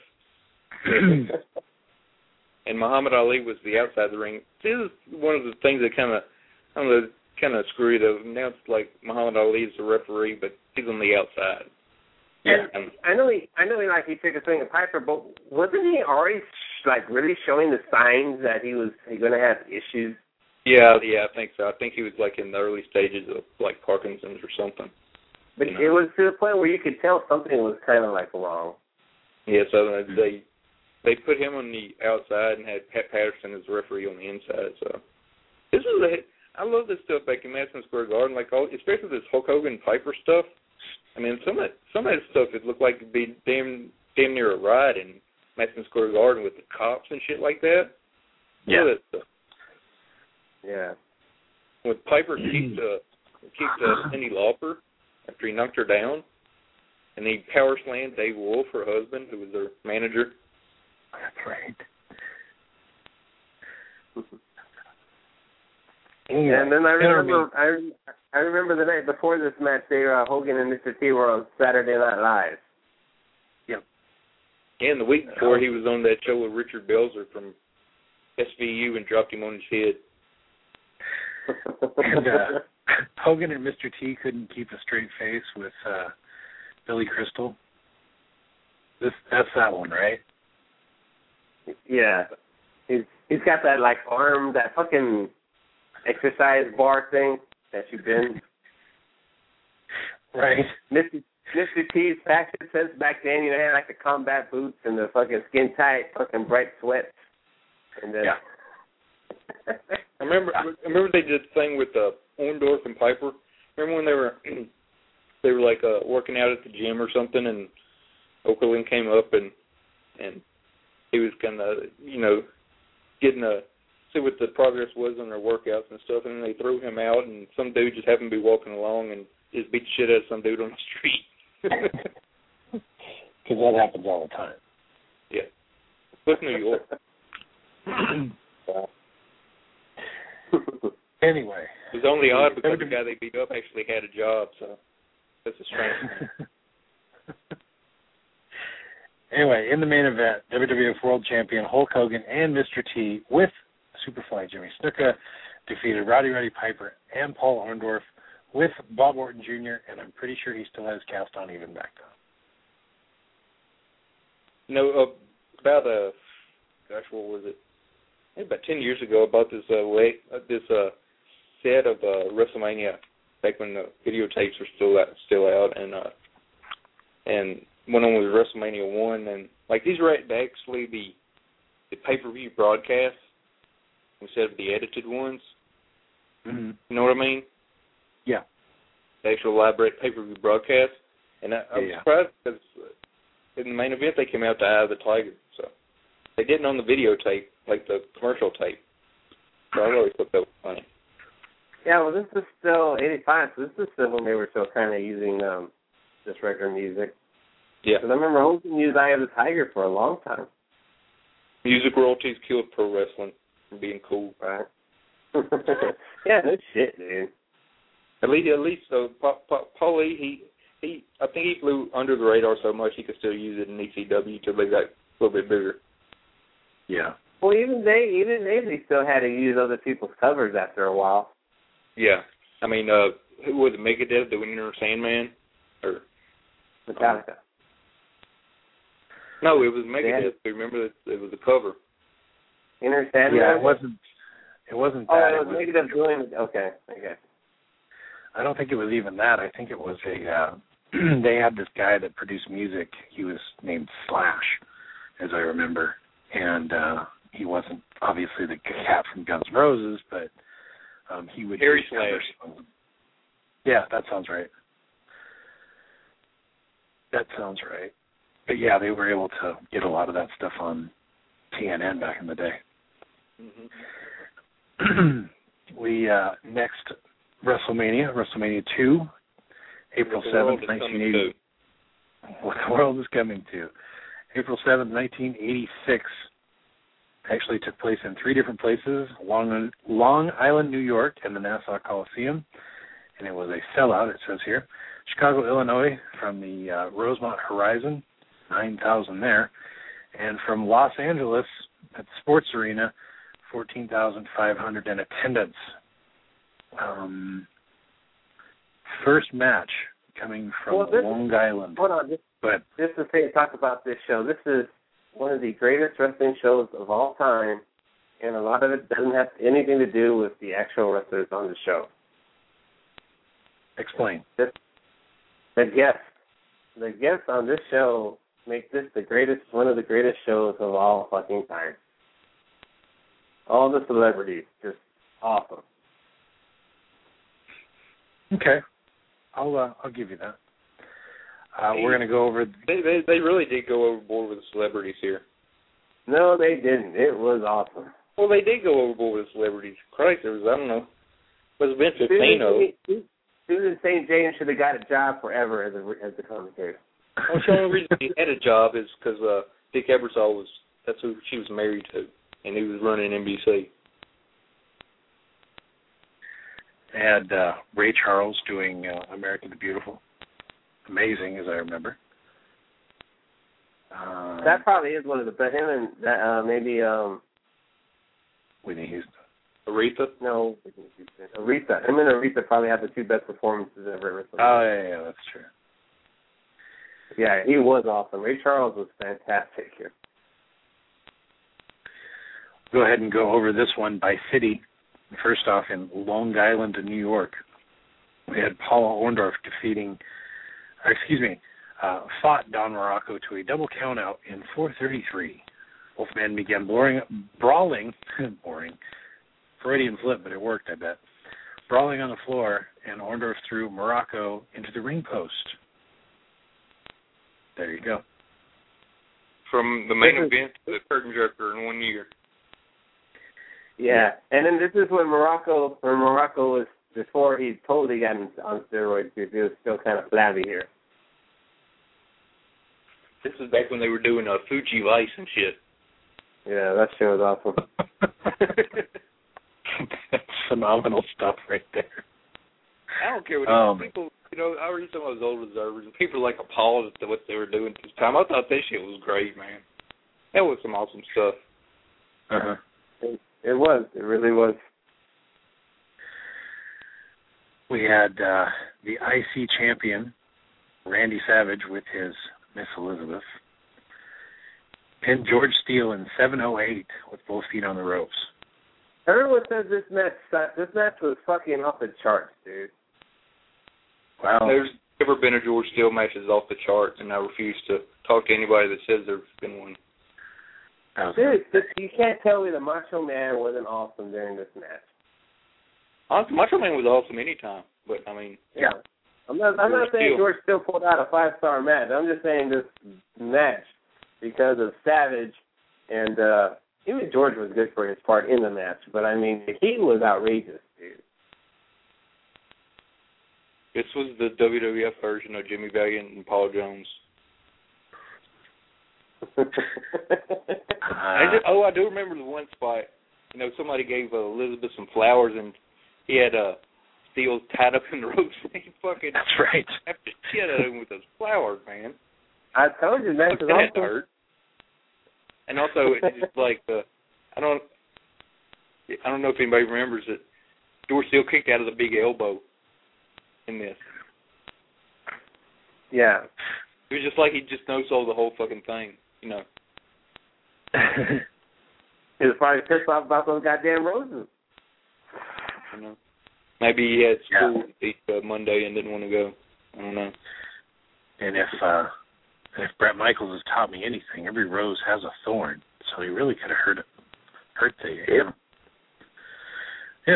And Muhammad Ali was the outside the ring. This is one of the things that kind of screwy though. Now it's like Muhammad Ali is the referee, but he's on the outside. Yeah. And I know he took a swing at Piper, but wasn't he already really showing the signs that he was going to have issues? Yeah, I think so. I think he was like in the early stages of like Parkinson's or something. But it was to the point where you could tell something was kind of like wrong. Yeah, so they put him on the outside and had Pat Patterson as the referee on the inside. So I love this stuff back in Madison Square Garden, especially this Hulk Hogan Piper stuff. I mean, some of that stuff it looked like it'd be damn damn near a riot in Madison Square Garden with the cops and shit like that. Yeah. All that stuff. Yeah. When Piper kicked Cyndi Lauper after he knocked her down, and he power slammed Dave Wolf, her husband, who was their manager. That's right. And then I remember the night before this match, Hogan and Mr. T were on Saturday Night Live. Yep. And the week before, he was on that show with Richard Belzer from SVU and dropped him on his head. And Hogan and Mr. T couldn't keep a straight face with Billy Crystal. That's that one, right? Yeah. He's got that like arm, that fucking exercise bar thing that you bend. Right. Mr. T's fashion sense back then, had like the combat boots and the fucking skin tight, fucking bright sweats. And then I remember they did the thing with Orndorff and Piper. Remember when they were like working out at the gym or something, and Okerlund came up and he was kind of getting see what the progress was on their workouts and stuff, and then they threw him out, and some dude just happened to be walking along and just beat the shit out of some dude on the street. Because that happens all the time. Yeah. With New York. Anyway. It was only odd because the guy they beat up actually had a job, so that's a strange thing. Anyway, in the main event, WWF World Champion Hulk Hogan and Mr. T with Superfly Jimmy Snuka defeated Roddy Piper and Paul Orndorff with Bob Orton Jr., and I'm pretty sure he still has cast on even back then. About what was it? Maybe about 10 years ago, I bought this set of WrestleMania back when the videotapes were still out, and went on with WrestleMania 1, and like these were actually the pay-per-view broadcasts instead of the edited ones. Mm-hmm. You know what I mean? Yeah. The actual live pay-per-view broadcast. And I'm surprised because in the main event they came out to Eye of the Tiger, so they didn't on the videotape, like the commercial tape. So I really thought that was funny. Yeah, well, this is still 85, so this is still when they were still kind of using this regular music. Yeah. Because I remember Hogan used Eye of the Tiger for a long time. Music royalties killed pro wrestling from being cool. Right. Yeah, no shit, dude. At least Paul Lee, I think he flew under the radar so much he could still use it in ECW till they got a little bit bigger. Yeah. Well, even they still had to use other people's covers after a while. Yeah. I mean, who was it, Megadeth, the Enter Sandman? Or Metallica. No, it was Megadeth. Remember that it was a cover. Enter Sandman? Yeah, it wasn't that. Oh, it was Megadeth doing it. Okay. I don't think it was even that. I think it was they had this guy that produced music. He was named Slash, as I remember. And he wasn't obviously the cat from Guns N' Roses, but he would... Harry Slash. Yeah, that sounds right. But yeah, they were able to get a lot of that stuff on TNN back in the day. Mm-hmm. We next WrestleMania 2, April 7th, 1980. What the world is coming to. April 7th, 1986. Actually took place in 3 different places, Long Island, New York, and the Nassau Coliseum. And it was a sellout, it says here. Chicago, Illinois, from the Rosemont Horizon, 9,000 there. And from Los Angeles at the Sports Arena, 14,500 in attendance. First match coming from Long Island. Hold on, just to talk about this show. This is one of the greatest wrestling shows of all time, and a lot of it doesn't have anything to do with the actual wrestlers on the show. Explain. The guests on this show make this one of the greatest shows of all fucking time. All the celebrities, just awesome. Okay, I'll give you that. We're going to go over. They really did go overboard with the celebrities here. No, they didn't. It was awesome. Well, they did go overboard with celebrities. Christ, there was, I don't know. It was Vince Fino. Susan St. James should have got a job forever as the commentator. Well, the only reason he had a job is because Dick Ebersol that's who she was married to, and he was running NBC. They had Ray Charles doing American the Beautiful. Amazing, as I remember. That probably is one of the best. Him and maybe Whitney Houston. Aretha? No, Aretha. Him and Aretha probably have the two best performances ever. Oh, yeah, that's true. Yeah, he was awesome. Ray Charles was fantastic here. Go ahead and go over this one by city. First off, in Long Island, New York, we had Paula Orndorff fought Don Morocco to a double countout in 4:33. Both men began brawling, boring, Freudian slip, but it worked, I bet, brawling on the floor, and Orndorff threw Morocco into the ring post. There you go. From the main event to the curtain jerker in 1 year. Yeah, and then this is when Morocco was, before he totally got on steroids, because he was still kind of flabby here. This is back when they were doing Fuji Vice and shit. Yeah, that show was awesome. That's phenomenal stuff right there. I don't care what people, I read some of those old observers, and people like appalled at what they were doing at this time. I thought that shit was great, man. That was some awesome stuff. Uh-huh. It was. It really was. We had the IC champion, Randy Savage, with his Miss Elizabeth, pinned George Steele in 7:08 with both feet on the ropes. Everyone says this match was fucking off the charts, dude. Wow. There's never been a George Steele match that's off the charts, and I refuse to talk to anybody that says there's been one. Dude, you can't tell me the Macho Man wasn't awesome during this match. Macho Man was awesome anytime, but I mean, yeah. I'm not saying George Steele pulled out a 5-star match. I'm just saying this match, because of Savage, and even George was good for his part in the match, but I mean, he was outrageous, dude. This was the WWF version of Jimmy Valiant and Paul Jones. I do remember the one spot. Somebody gave Elizabeth some flowers, and he had Steele tied up in the ropes. That's right. After she had him with those flowers, man. I told you, man. That had to hurt. And also, it's just like I don't know if anybody remembers it. George Steele kicked out of the big elbow in this. Yeah. It was just like he just no-sold the whole fucking thing, He was probably pissed off about those goddamn roses. Maybe he had school Monday and didn't want to go. I don't know. And if Bret Michaels has taught me anything, every rose has a thorn, so he really could have hurt him. Yeah.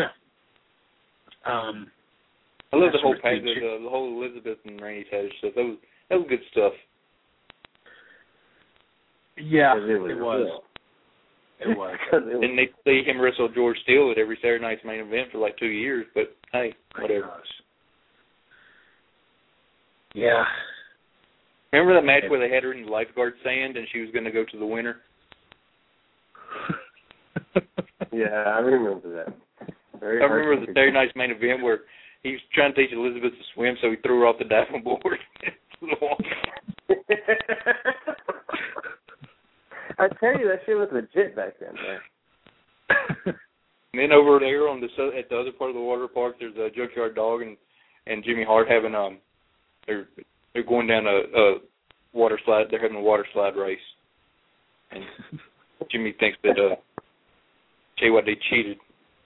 I love the whole package, the whole Elizabeth and Randy Savage stuff. That was good stuff. Yeah, it was. It was. And they see him wrestle George Steele at every Saturday night's main event for like 2 years, but hey, whatever. Yeah. Remember that match where they had her in the lifeguard sand and she was going to go to the winner? Yeah, I remember that. I remember the Saturday night's main event where he was trying to teach Elizabeth to swim, so he threw her off the diving board to the wall. I tell you, that shit was legit back then, man. And then over there at the other part of the water park, there's a Junkyard Dog and Jimmy Hart having they're going down a water slide. They're having a water slide race, and Jimmy thinks that JYD cheated.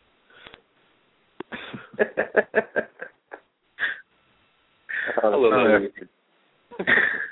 I love that.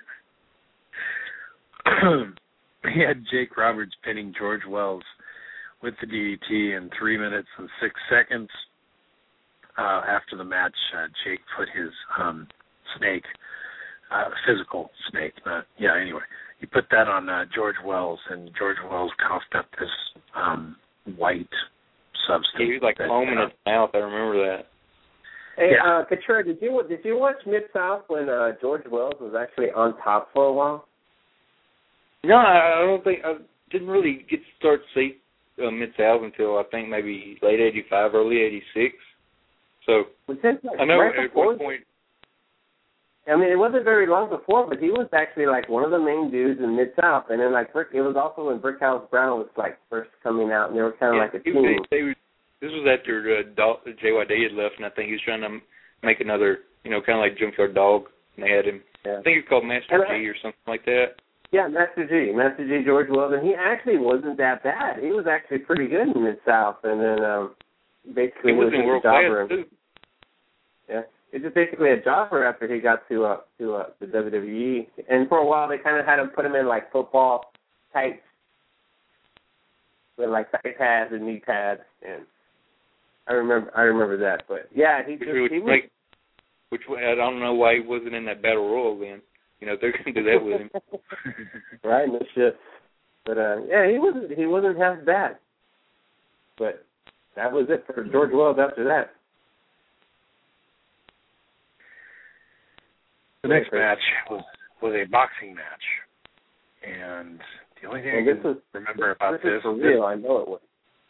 We had Jake Roberts pinning George Wells with the DDT in 3 minutes and 6 seconds. After the match, Jake put his snake physical snake. Anyway, you put that on George Wells, and George Wells coughed up this white substance. He was like foaming at the mouth. I remember that. Hey, Katrina, did you watch Mid-South when George Wells was actually on top for a while? No, I don't think I didn't really get to start to see Mid-South until I think maybe late '85, early '86. So I know right at one point. I mean, it wasn't very long before, but he was actually like one of the main dudes in Mid-South. And then it was also when Brickhouse Brown was like first coming out, and they were kind of like a team. This was after JYD had left, and I think he was trying to make another, kind of like Junkyard Dog, and they had him. Yeah. I think he was called Master G or something like that. Yeah, Master G, George Wells, and he actually wasn't that bad. He was actually pretty good in Mid-South, and then basically he was in world class too. Yeah, it's just basically a jobber after he got to the WWE, and for a while they kind of had him put him in like football tights with like thigh pads and knee pads, and I remember that. But yeah, he was. Which I don't know why he wasn't in that Battle Royal then. They're going to do that with him. Right, no shit. But, he wasn't half bad. But that was it for George Wells after that. The next match was a boxing match. And the only thing I can remember about this... for real, I know it was.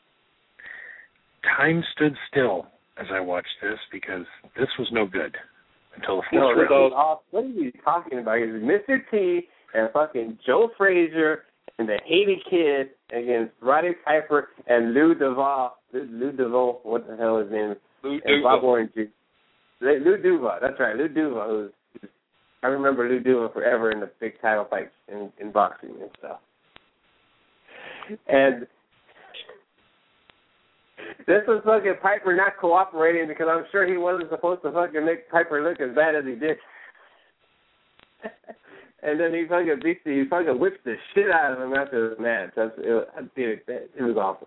Time stood still as I watched this because this was no good. Until the fourth round. What are you talking about? It was Mr. T and fucking Joe Frazier and the Haiti Kid against Roddy Piper and Lou Duval. Lou Duval, what the hell is his name? Lou Duval. Bob Orangey. Lou Duval, that's right. Lou Duval. I remember Lou Duval forever in the big title fights in boxing and stuff. And this was fucking Piper not cooperating because I'm sure he wasn't supposed to fucking make Piper look as bad as he did. And then he fucking whipped the shit out of him after the match. It was awful.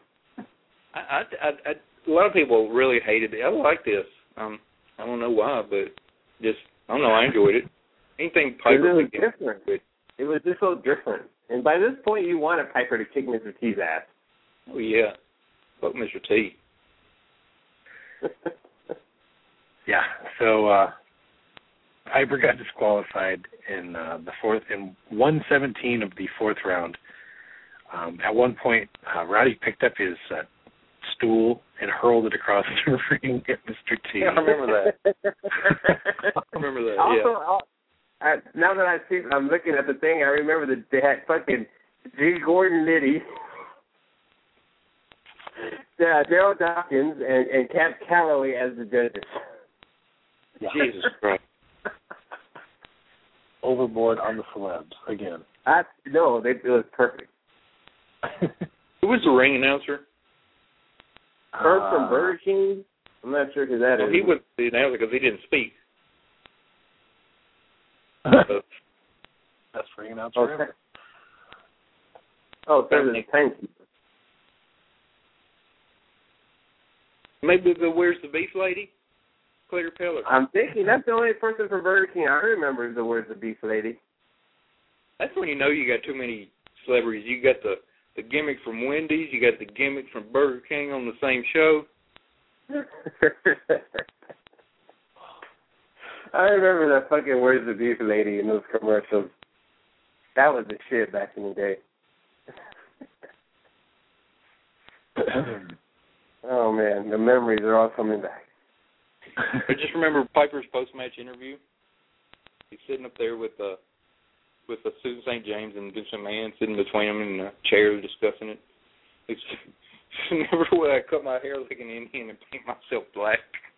A lot of people really hated it. I like this. I don't know why, but I don't know. I enjoyed it. Anything Piper. It was different. It was just so different. And by this point, you wanted Piper to kick Mr. T's ass. Oh yeah. Fuck Mr. T. Yeah, so Piper got disqualified in the fourth, in 1:17 of the fourth round. At one point, Roddy picked up his stool and hurled it across the ring at Mr. T. Yeah, I remember that. I remember that. Also, now that I'm looking at the thing, I remember that they had fucking G. Gordon Liddy. Daryl Dawkins and Cap Calloway as the judges. Yeah. Jesus Christ. Overboard on the celebs again. It was perfect. Who was the ring announcer? Herb from Burger King? I'm not sure who that is. He was the announcer because he didn't speak. That's ring announcer. So there's a timekeeper. Maybe the Where's the Beef Lady? Claire Peller. I'm thinking that's the only person from Burger King I remember the Where's the Beef Lady. That's when you know you got too many celebrities. You got the gimmick from Wendy's, you got the gimmick from Burger King on the same show. I remember that fucking Where's the Beef Lady in those commercials. That was the shit back in the day. Oh, man, the memories are all coming back. I just remember Piper's post-match interview. He's sitting up there with Susan St. James and Vince McMahon sitting between them in a chair discussing it. Remember when I cut my hair like an Indian and paint myself black?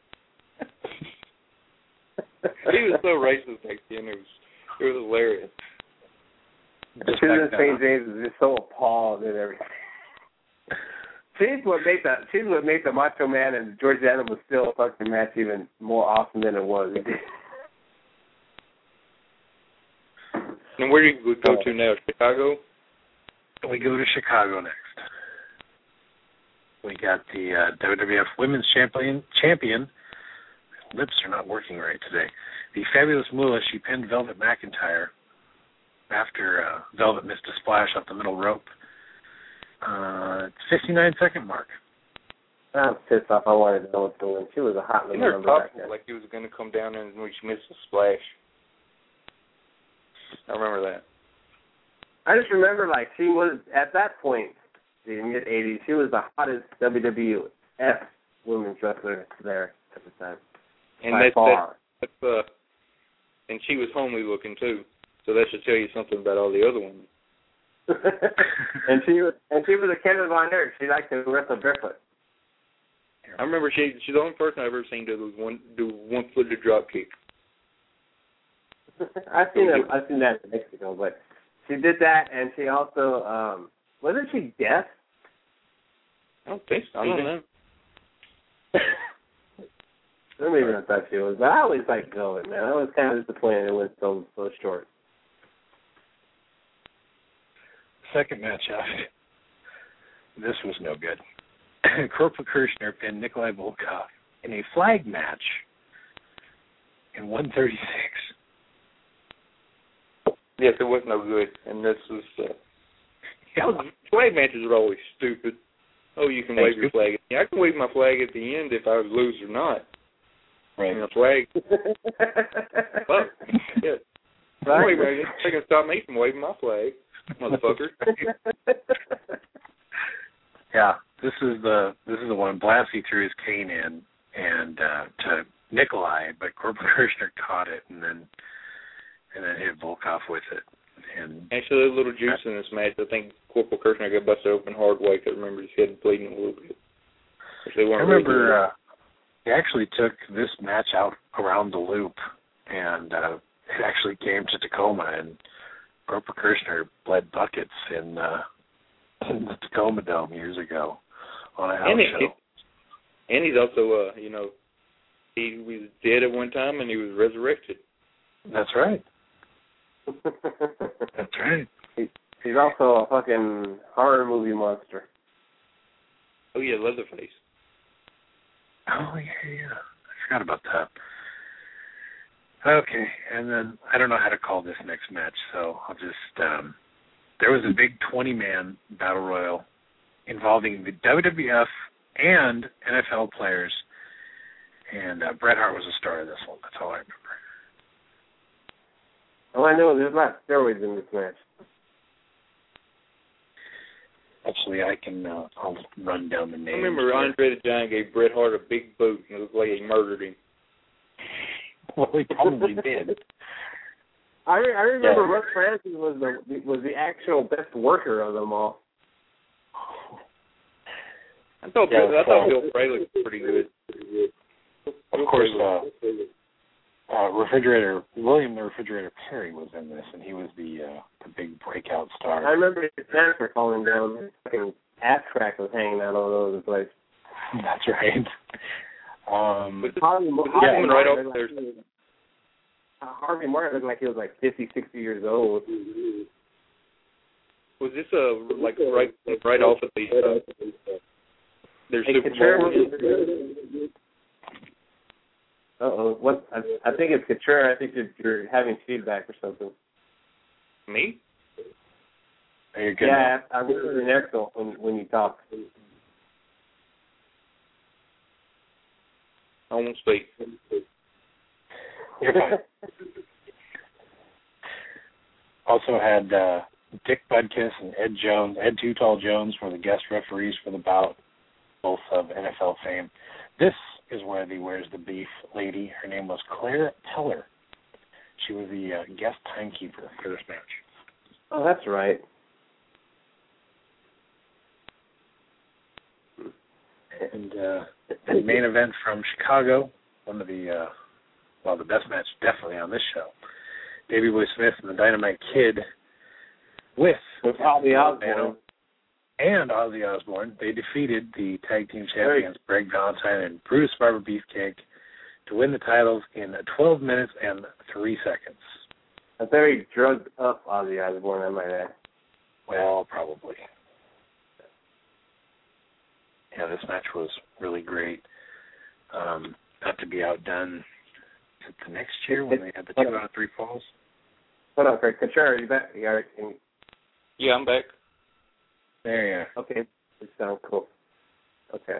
He was so racist back then. It was hilarious. Susan St. James was just so appalled at everything. She's what made the Macho Man and George Animal still fucking match even more awesome than it was. And where do we go to now? Chicago? We go to Chicago next. We got the WWF Women's Champion. Lips are not working right today. the Fabulous Moolah, she pinned Velvet McIntyre after Velvet missed a splash off the middle rope. 59-second mark. I was pissed off. I wanted Velvet to win. She was a hot little number back then. Like he was going to come down and when she missed a splash. I remember that. I just remember, like, she was, at that point, in the mid-'80s, she was the hottest WWF women's wrestler there at the time. And by far. And she was homely looking, too. So that should tell you something about all the other women. and she was a Canada Von Erich. She liked to wrestle barefoot. I remember she's the only person I've ever seen do one-footed drop kick. I've seen that in Mexico, but she did that, and she also wasn't she deaf? I don't think so. I don't know. Maybe I thought she was, but I always liked Velvet, man. I was kind of disappointed it went so short. Second match out. This was no good. Corporal Kirshner pinned Nikolai Volkov in a flag match in 136. Yes, it was no good, and this was. Flag matches are always stupid. Oh, you can wave your flag. Yeah, I can wave my flag at the end if I lose or not. Right. And a flag. Well, yeah. Right. They can stop me from waving my flag, motherfucker. Yeah, this is the one. Blassie threw his cane in and to Nikolai, but Corporal Kirshner caught it and then hit Volkov with it. And actually, a little juice in this match. I think Corporal Kirshner got busted open hard way because I remember his head bleeding a little bit. I remember they actually took this match out around the loop, and it actually came to Tacoma, and Corporal Kirshner bled buckets in the Tacoma Dome years ago on a house show. And he's also, he was dead at one time and he was resurrected. That's right. That's right. He's also a fucking horror movie monster. Oh, yeah, Leatherface. Oh, yeah. I forgot about that. Okay, and then I don't know how to call this next match, so I'll just... there was a big 20-man battle royal involving the WWF and NFL players, and Bret Hart was the star of this one. That's all I remember. All I know is there's not steroids in this match. Actually, I'll run down the names. I remember Andre the Giant gave Bret Hart a big boot, and it looked like he murdered him. Well, he probably did. I remember Russ Francis was the actual best worker of them all. I thought Bill Bray looked pretty good. Of course, William the Refrigerator Perry was in this, and he was the big breakout star. I remember his pants falling down. His fucking ass crack was hanging out all over the place. That's right. Harvey Martin looked like he was like 50, 60 years old. Was this right off of their Super Bowl? Uh-oh. What? I think it's Couture. I think you're having feedback or something. Me? Yeah, I'm really an echo when you talk. I won't speak. You're fine. Also had Dick Butkus and Ed Too Tall Jones were the guest referees for the bout, both of NFL fame. This is where the Where's the Beef lady, her name was Claire Teller. She was the guest timekeeper for this match. Oh, that's right. And the main event from Chicago, one of the best match definitely on this show. Davey Boy Smith and the Dynamite Kid with Ozzy Osbourne. And Ozzy Osbourne. They defeated the tag team champions Greg Valentine and Brutus Barber Beefcake to win the titles in 12 minutes and 3 seconds. A very drugged up Ozzy Osbourne, I might add. Well, probably. Yeah, this match was really great. Not to be outdone, Is it the next year when they had the 2 out of 3 falls? Hold on, Craig. Contreras, are you back? Yeah, I'm back. There you are. Okay, it sounds cool. Okay.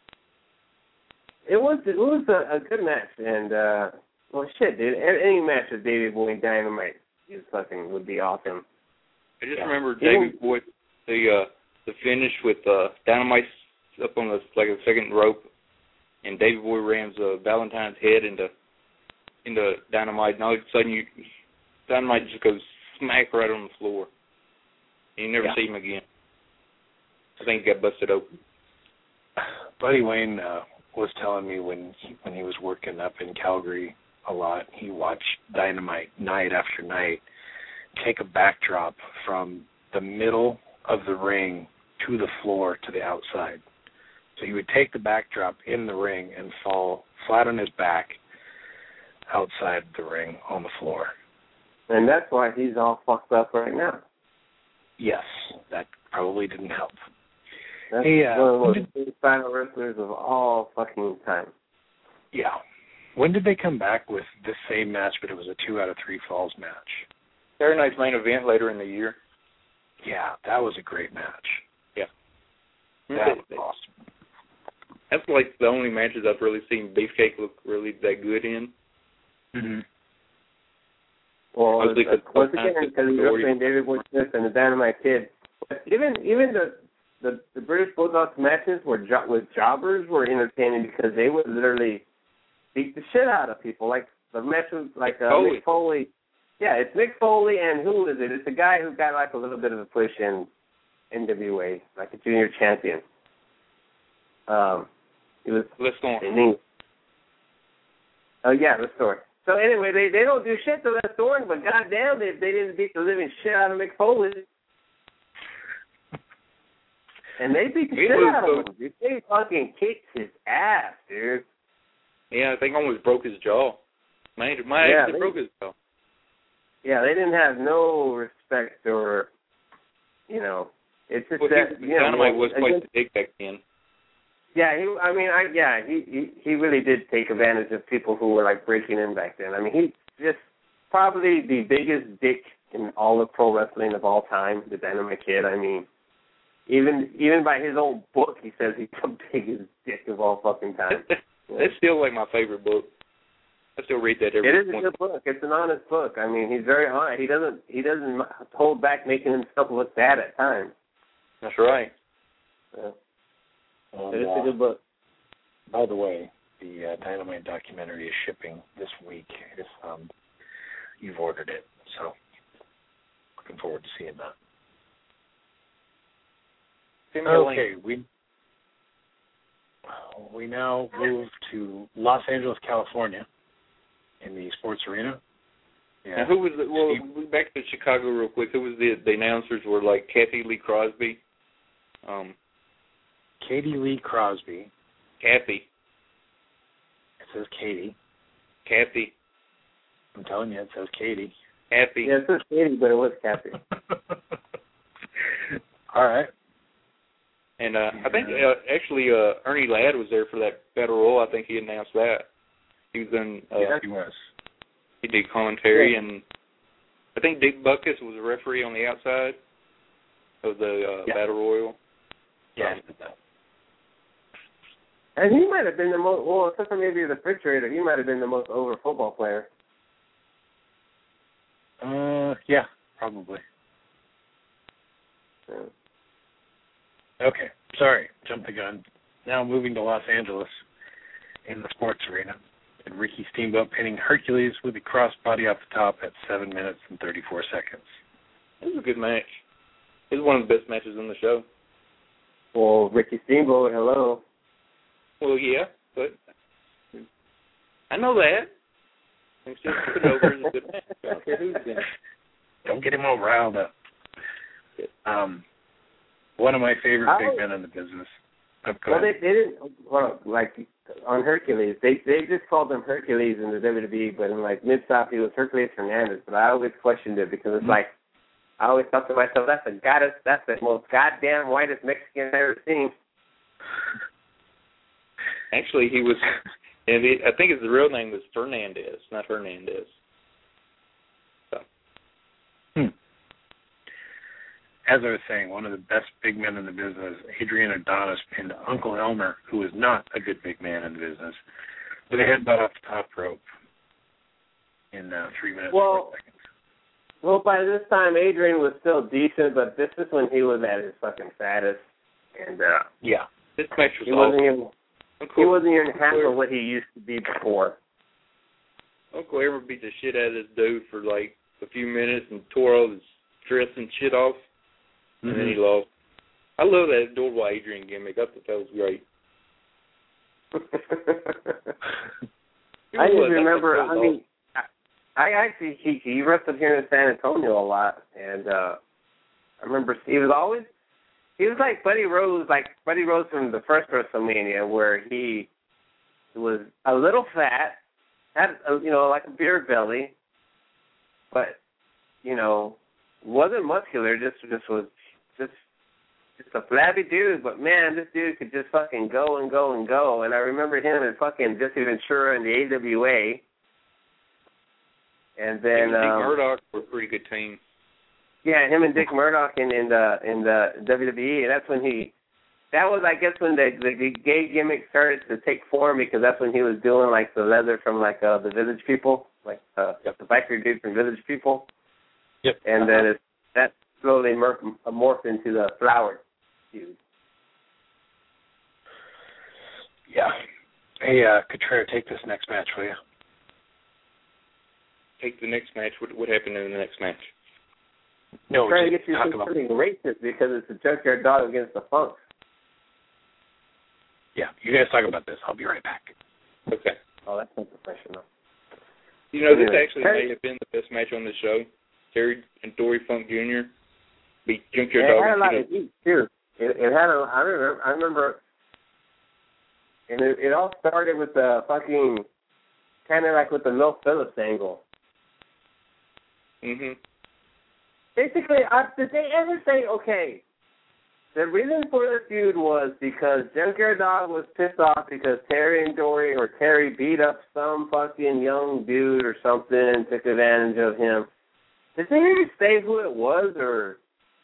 It was a good match, and well, shit, dude. Any match with Davey Boy and Dynamite, would be awesome. I just remember Davey Boy, the finish with Dynamite up on the second rope, and Davey Boy rams Valentine's head into Dynamite, and all of a sudden Dynamite just goes smack right on the floor. And you never see him again. I think he got busted open. Buddy Wayne was telling me when he was working up in Calgary a lot, he watched Dynamite night after night take a backdrop from the middle of the ring to the floor to the outside. So he would take the backdrop in the ring and fall flat on his back outside the ring on the floor. And that's why he's all fucked up right now. Yes, that probably didn't help. That's one of the biggest final wrestlers of all fucking time. Yeah. When did they come back with the same match, but it was a 2 out of 3 falls match? Saturday Night's Main Event later in the year. Yeah, that was a great match. Yeah. That was awesome. That's like the only matches I've really seen Beefcake look really that good in. Mm-hmm. Well, once again, because he's wrestling David Boy Smith and the Dynamite Kid. But even the British Bulldogs matches with jobbers were entertaining because they would literally beat the shit out of people. Like the match with Mick Foley. Yeah, it's Mick Foley, and who is it? It's a guy who got like a little bit of a push in NWA, like a junior champion. He was. Let's go on. Let's go on. So anyway, they don't do shit to Les Thorne, but goddamn, they didn't beat the living shit out of Mick Foley. And they beat the shit out of him. Dude. They fucking kicked his ass, dude. Yeah, I think almost broke his jaw. My actually broke his jaw. Yeah, they didn't have no respect or, it's just Dynamite was quite the dick back then. Yeah, he really did take advantage of people who were like breaking in back then. I mean, he's just probably the biggest dick in all of pro wrestling of all time, the Dynamite Kid. I mean, even by his own book, he says he's the biggest dick of all fucking time. That's still like my favorite book. I still read that every It is a good book. It's an honest book. I mean, he's very honest. He doesn't hold back making himself look bad at times. That's right. Yeah. It's a good book. By the way, the Dynamite documentary is shipping this week if you've ordered it. So, looking forward to seeing that. Okay, we now move to Los Angeles, California, in the sports arena. Yeah. Now, who was back to Chicago real quick. Who was the announcers? Were like Kathy Lee Crosby. Katie Lee Crosby. Kathy. It says Katie. Kathy. I'm telling you, it says Katie. Kathy. Yeah, it says Katie, but it was Kathy. All right. And I think actually Ernie Ladd was there for that battle royal. I think he announced that. He was in. He was. He did commentary, and I think Dick Butkus was a referee on the outside of the battle royal. Yeah, he did that. And he might have been the most, except for maybe the refrigerator, he might have been the most over football player. Yeah, probably. Yeah. Okay, sorry, jumped the gun. Now moving to Los Angeles in the sports arena. And Ricky Steamboat pinning Hercules with a crossbody off the top at 7 minutes and 34 seconds. It was a good match. It was one of the best matches on the show. Well, Ricky Steamboat, hello. Well, yeah, but I know that. I'm still put it over as a good match. I don't care who's in it. Don't get him all riled up. One of my favorite big men in the business. They didn't, like on Hercules, they just called him Hercules in the WWE, but in like Mid-South he was Hercules Hernandez. But I always questioned it because it's like, I always thought to myself, that's the most goddamn whitest Mexican I've ever seen. Actually, he was And I think his real name was Fernandez, not Hernandez. So. As I was saying, one of the best big men in the business, Adrian Adonis, pinned Uncle Elmer, who is not a good big man in the business, with a headbutt off the top rope in 3 minutes 4 seconds. Well, by this time, Adrian was still decent, but this is when he was at his fucking fattest. And yeah, this match was he wasn't even half of what he used to be before. Uncle Elmer beat the shit out of this dude for like a few minutes and tore all his dress and shit off. And then he lost. I love that adorable Adrian gimmick. I thought that was great. I just remember, I actually, he wrestled here in San Antonio a lot. And I remember he was like Buddy Rose from the first WrestleMania, where he was a little fat, had, like a beer belly, but, wasn't muscular, just was just a flabby dude, but man, this dude could just fucking go and go and go. And I remember him and fucking Jesse Ventura in the AWA. And then Dick Murdoch were a pretty good team. Yeah, him and Dick Murdoch in the WWE, and that's when that was, I guess, when the gay gimmick started to take form, because that's when he was doing like the leather from like the Village People, like the biker dude from Village People. Yep. And then that slowly morphed into the Flower feud. Yeah. Hey, Contreras, take this next match, will you? Take the next match. What happened in the next match? No, I'm trying to get you something racist because it's a Junkyard Dog against the Funk. Yeah, you guys talk about this. I'll be right back. Okay. Oh, that's not professional. This actually may have been the best match on the show. Terry and Dory Funk Jr. beat Junkyard Dog. It had a lot of heat too. It had I remember, and it all started with the fucking kind of like with the Mel Phillips angle. Mhm. Basically, did they ever say, okay, the reason for the feud was because Junkyard Dog was pissed off because Terry and Dory, or Terry beat up some fucking young dude or something and took advantage of him? Did they ever say who it was, or?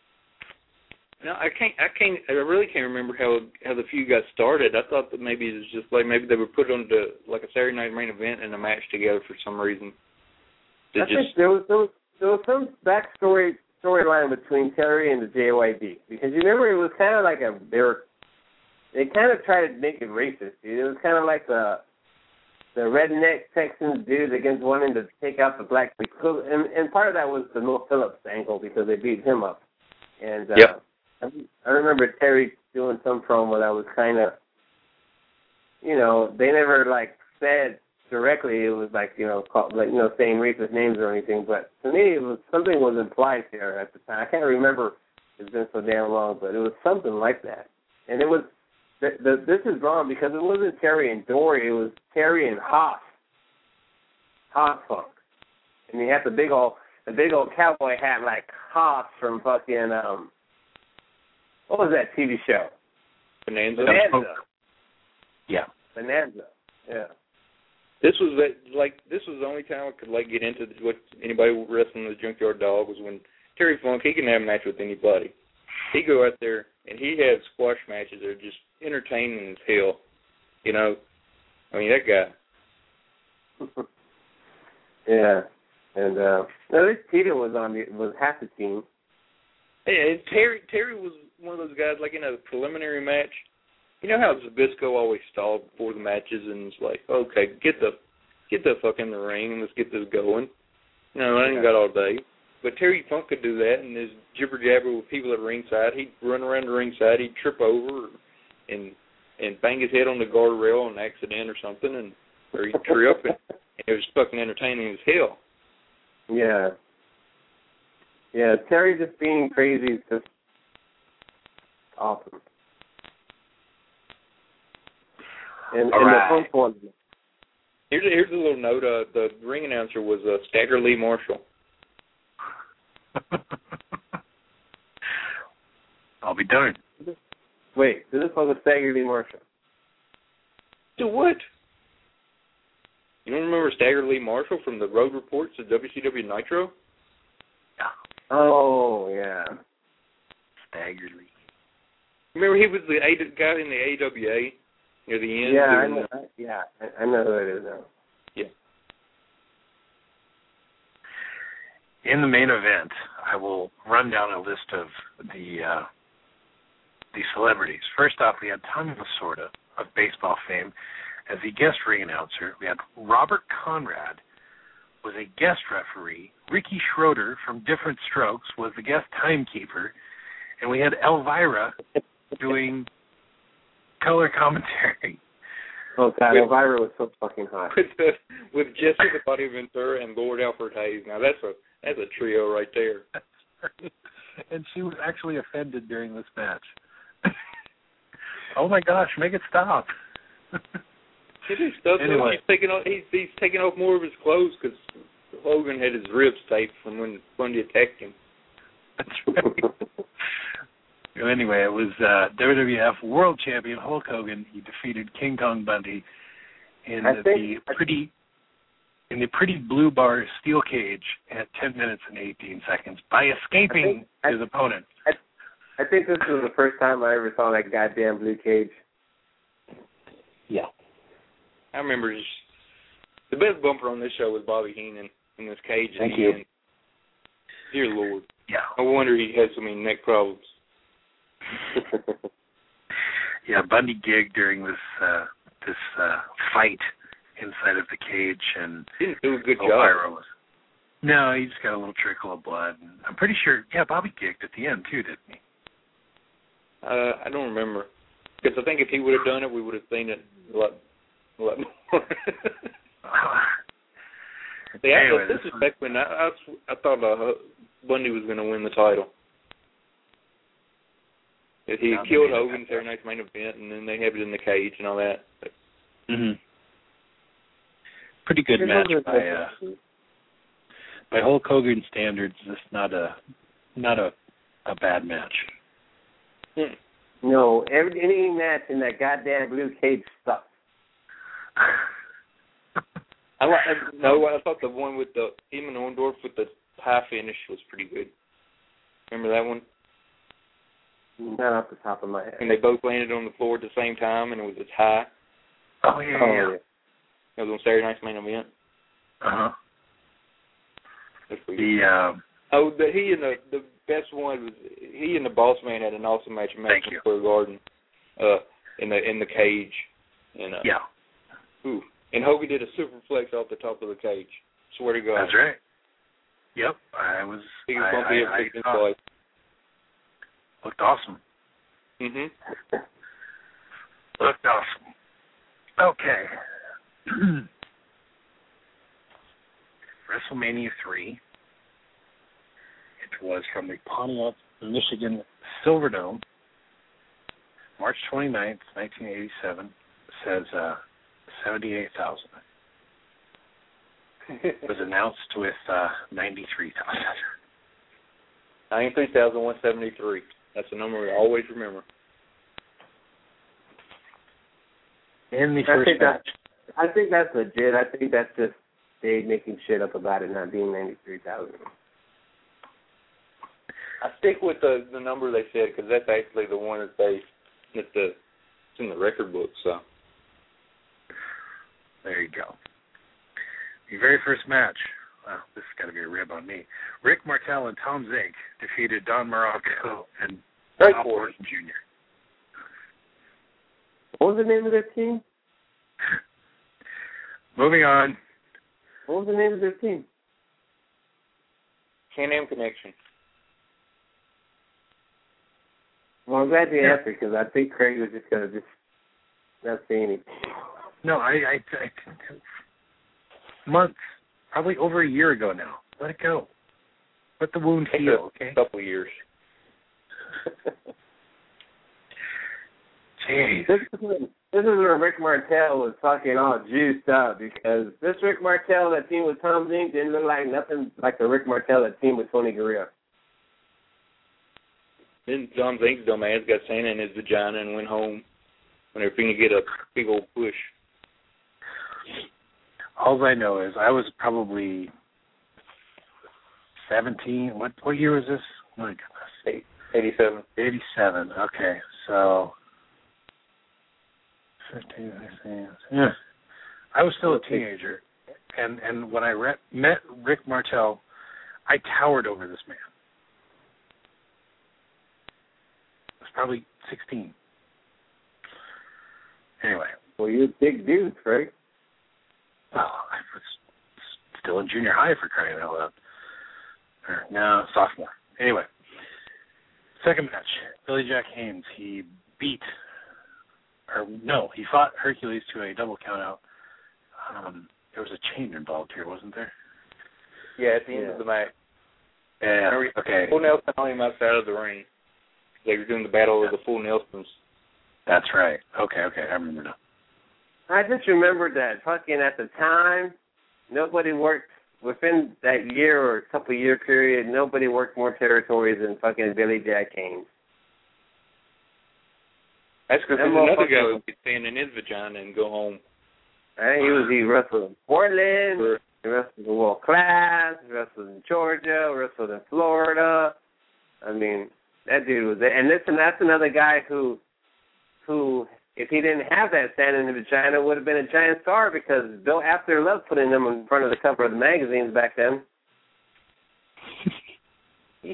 No, I really can't remember how the feud got started. I thought that maybe it was just like maybe they were put on to like a Saturday Night Main Event and a match together for some reason. I think there was some storyline between Terry and the JYD, because you remember it was kind of like they kind of tried to make it racist. It was kind of like the redneck Texans dude against wanting to take out the black people, and part of that was the Mel Phillips angle because they beat him up. And I remember Terry doing some promo that was kind of, they never like said directly it was like, saying racist names or anything, but to me it was something was implied there at the time. I can't remember, it's been so damn long, but it was something like that. And it was, this is wrong because it wasn't Terry and Dory, it was Terry and Hoss Funk. And he had the big old cowboy hat like Hoss from fucking, what was that TV show? Bonanza. Yeah. Bonanza. Yeah. This was the only time I could get into what anybody wrestling with Junkyard Dog was when Terry Funk, he can have a match with anybody. He go out there and he had squash matches that are just entertaining as hell. That guy. Yeah. And at least Peter was half the team. Yeah, and Terry was one of those guys like in a preliminary match. You know how Zbyszko always stalled before the matches and it's like, okay, get the fuck in the ring and let's get this going. I ain't got all day. But Terry Funk could do that, and his jibber jabber with people at ringside. He'd run around the ringside, he'd trip over and bang his head on the guardrail on accident or something, or he'd trip, and it was fucking entertaining as hell. Yeah. Yeah, Terry just being crazy is just awesome. And the Funk one. Here's a little note. The ring announcer was Stagger Lee Marshall. I'll be darned. Wait, this was Stagger Lee Marshall. Do what? You don't remember Stagger Lee Marshall from the Road Reports of WCW Nitro? Yeah. Oh, yeah. Stagger Lee. Remember he was the guy in the AWA near the end? Yeah, I know who it is now. Yeah. In the main event, I will run down a list of the celebrities. First off, we had Tommy Lasorda of baseball fame as the guest ring announcer. We had Robert Conrad was a guest referee. Ricky Schroeder from Different Strokes was the guest timekeeper. And we had Elvira doing color commentary. Oh, God, Elvira was so fucking hot. With Jesse the Body Ventura and Lord Alfred Hayes. Now, that's a trio right there. And she was actually offended during this match. Oh, my gosh, make it stop. Anyway. He's taking off more of his clothes because Hogan had his ribs taped from when Bundy attacked him. That's right. Anyway, it was WWF World Champion Hulk Hogan. He defeated King Kong Bundy in the pretty blue bar steel cage at 10 minutes and 18 seconds by escaping his opponent. I think this was the first time I ever saw that goddamn blue cage. Yeah. I remember the best bumper on this show was Bobby Heenan in this cage. Thank you. End. Dear Lord. Yeah. No wonder he had so many neck problems. Yeah, Bundy gigged during this fight inside of the cage, and didn't do a good job. No, he just got a little trickle of blood. And I'm pretty sure, Bobby gigged at the end too, didn't he? I don't remember, because I think if he would have done it, we would have seen it a lot more. Anyway, this is back when I thought Bundy was going to win the title. He killed Hogan Saturday Night's Main Event, and then they have it in the cage and all that. Pretty good match by Hulk Hogan standards. It's not a bad match. No, any match in that goddamn blue cage sucks. I thought the one with him and Orndorff with the high finish was pretty good. Remember that one? Not off the top of my head. And they both landed on the floor at the same time, and it was as high. Oh, yeah. It was on Saturday Night's Main Event. Uh-huh. He and the best one was he and the Boss Man had an awesome match in Madison Square Garden, in the cage, and ooh, and Hogan did a superplex off the top of the cage. Swear to God. That's right. Yep, looked awesome. Looked awesome. Okay. WrestleMania 3. It was from the Pontiac, Michigan Silverdome, March 29th, 1987. It says 78,000. It was announced with 93,000. 93,173. That's the number I always remember. In the first match. I think that's legit. I think that's just Dave making shit up about it not being 93,000. I stick with the number they said because that's actually the one it's in the record book. So there you go. The very first match. Wow, this has got to be a rib on me. Rick Martel and Tom Zink defeated Don Morocco and Al Borton Jr. What was the name of their team? Moving on. What was the name of their team? Can-Am Connection. Well, I'm glad you answered because I think Craig was just going to not say anything. No, I months, probably over a year ago now. Let it go. Let the wound heal, okay? A couple years. Jeez. This is where Rick Martel was fucking all juiced up because this Rick Martel that team with Tom Zink didn't look like nothing like the Rick Martel that team with Tony Gurria. Then Tom Zink's dumbass got Santa in his vagina and went home when they were going to get a big old push. All I know is I was probably 17. What year was this? My goodness. 87. 87. Okay, so 15, 16. Yeah, I was still a teenager, and when I met Rick Martel, I towered over this man. I was probably 16. Anyway. Well, you're a big dude, Frank. Well, I was still in junior high, for crying out loud. Or, no, sophomore. Anyway, second match, Billy Jack Haynes. He fought Hercules to a double countout. There was a chain involved here, wasn't there? Yeah, at the end of the match. Yeah, okay. Full Nelson on him outside of the ring. They were doing the battle of the Full Nelsons. That's right. Okay, I remember now. I just remembered that fucking at the time, nobody worked, within that year or couple year period, nobody worked more territories than fucking Billy Jack Haynes. That's because another guy would be stand in his vagina and go home. He wrestled in Portland, he wrestled in World Class, he wrestled in Georgia, wrestled in Florida. I mean, that dude was there. And that's another guy who, if he didn't have that stand in the vagina, would have been a giant star because Bill Apter loved putting him in front of the cover of the magazines back then. He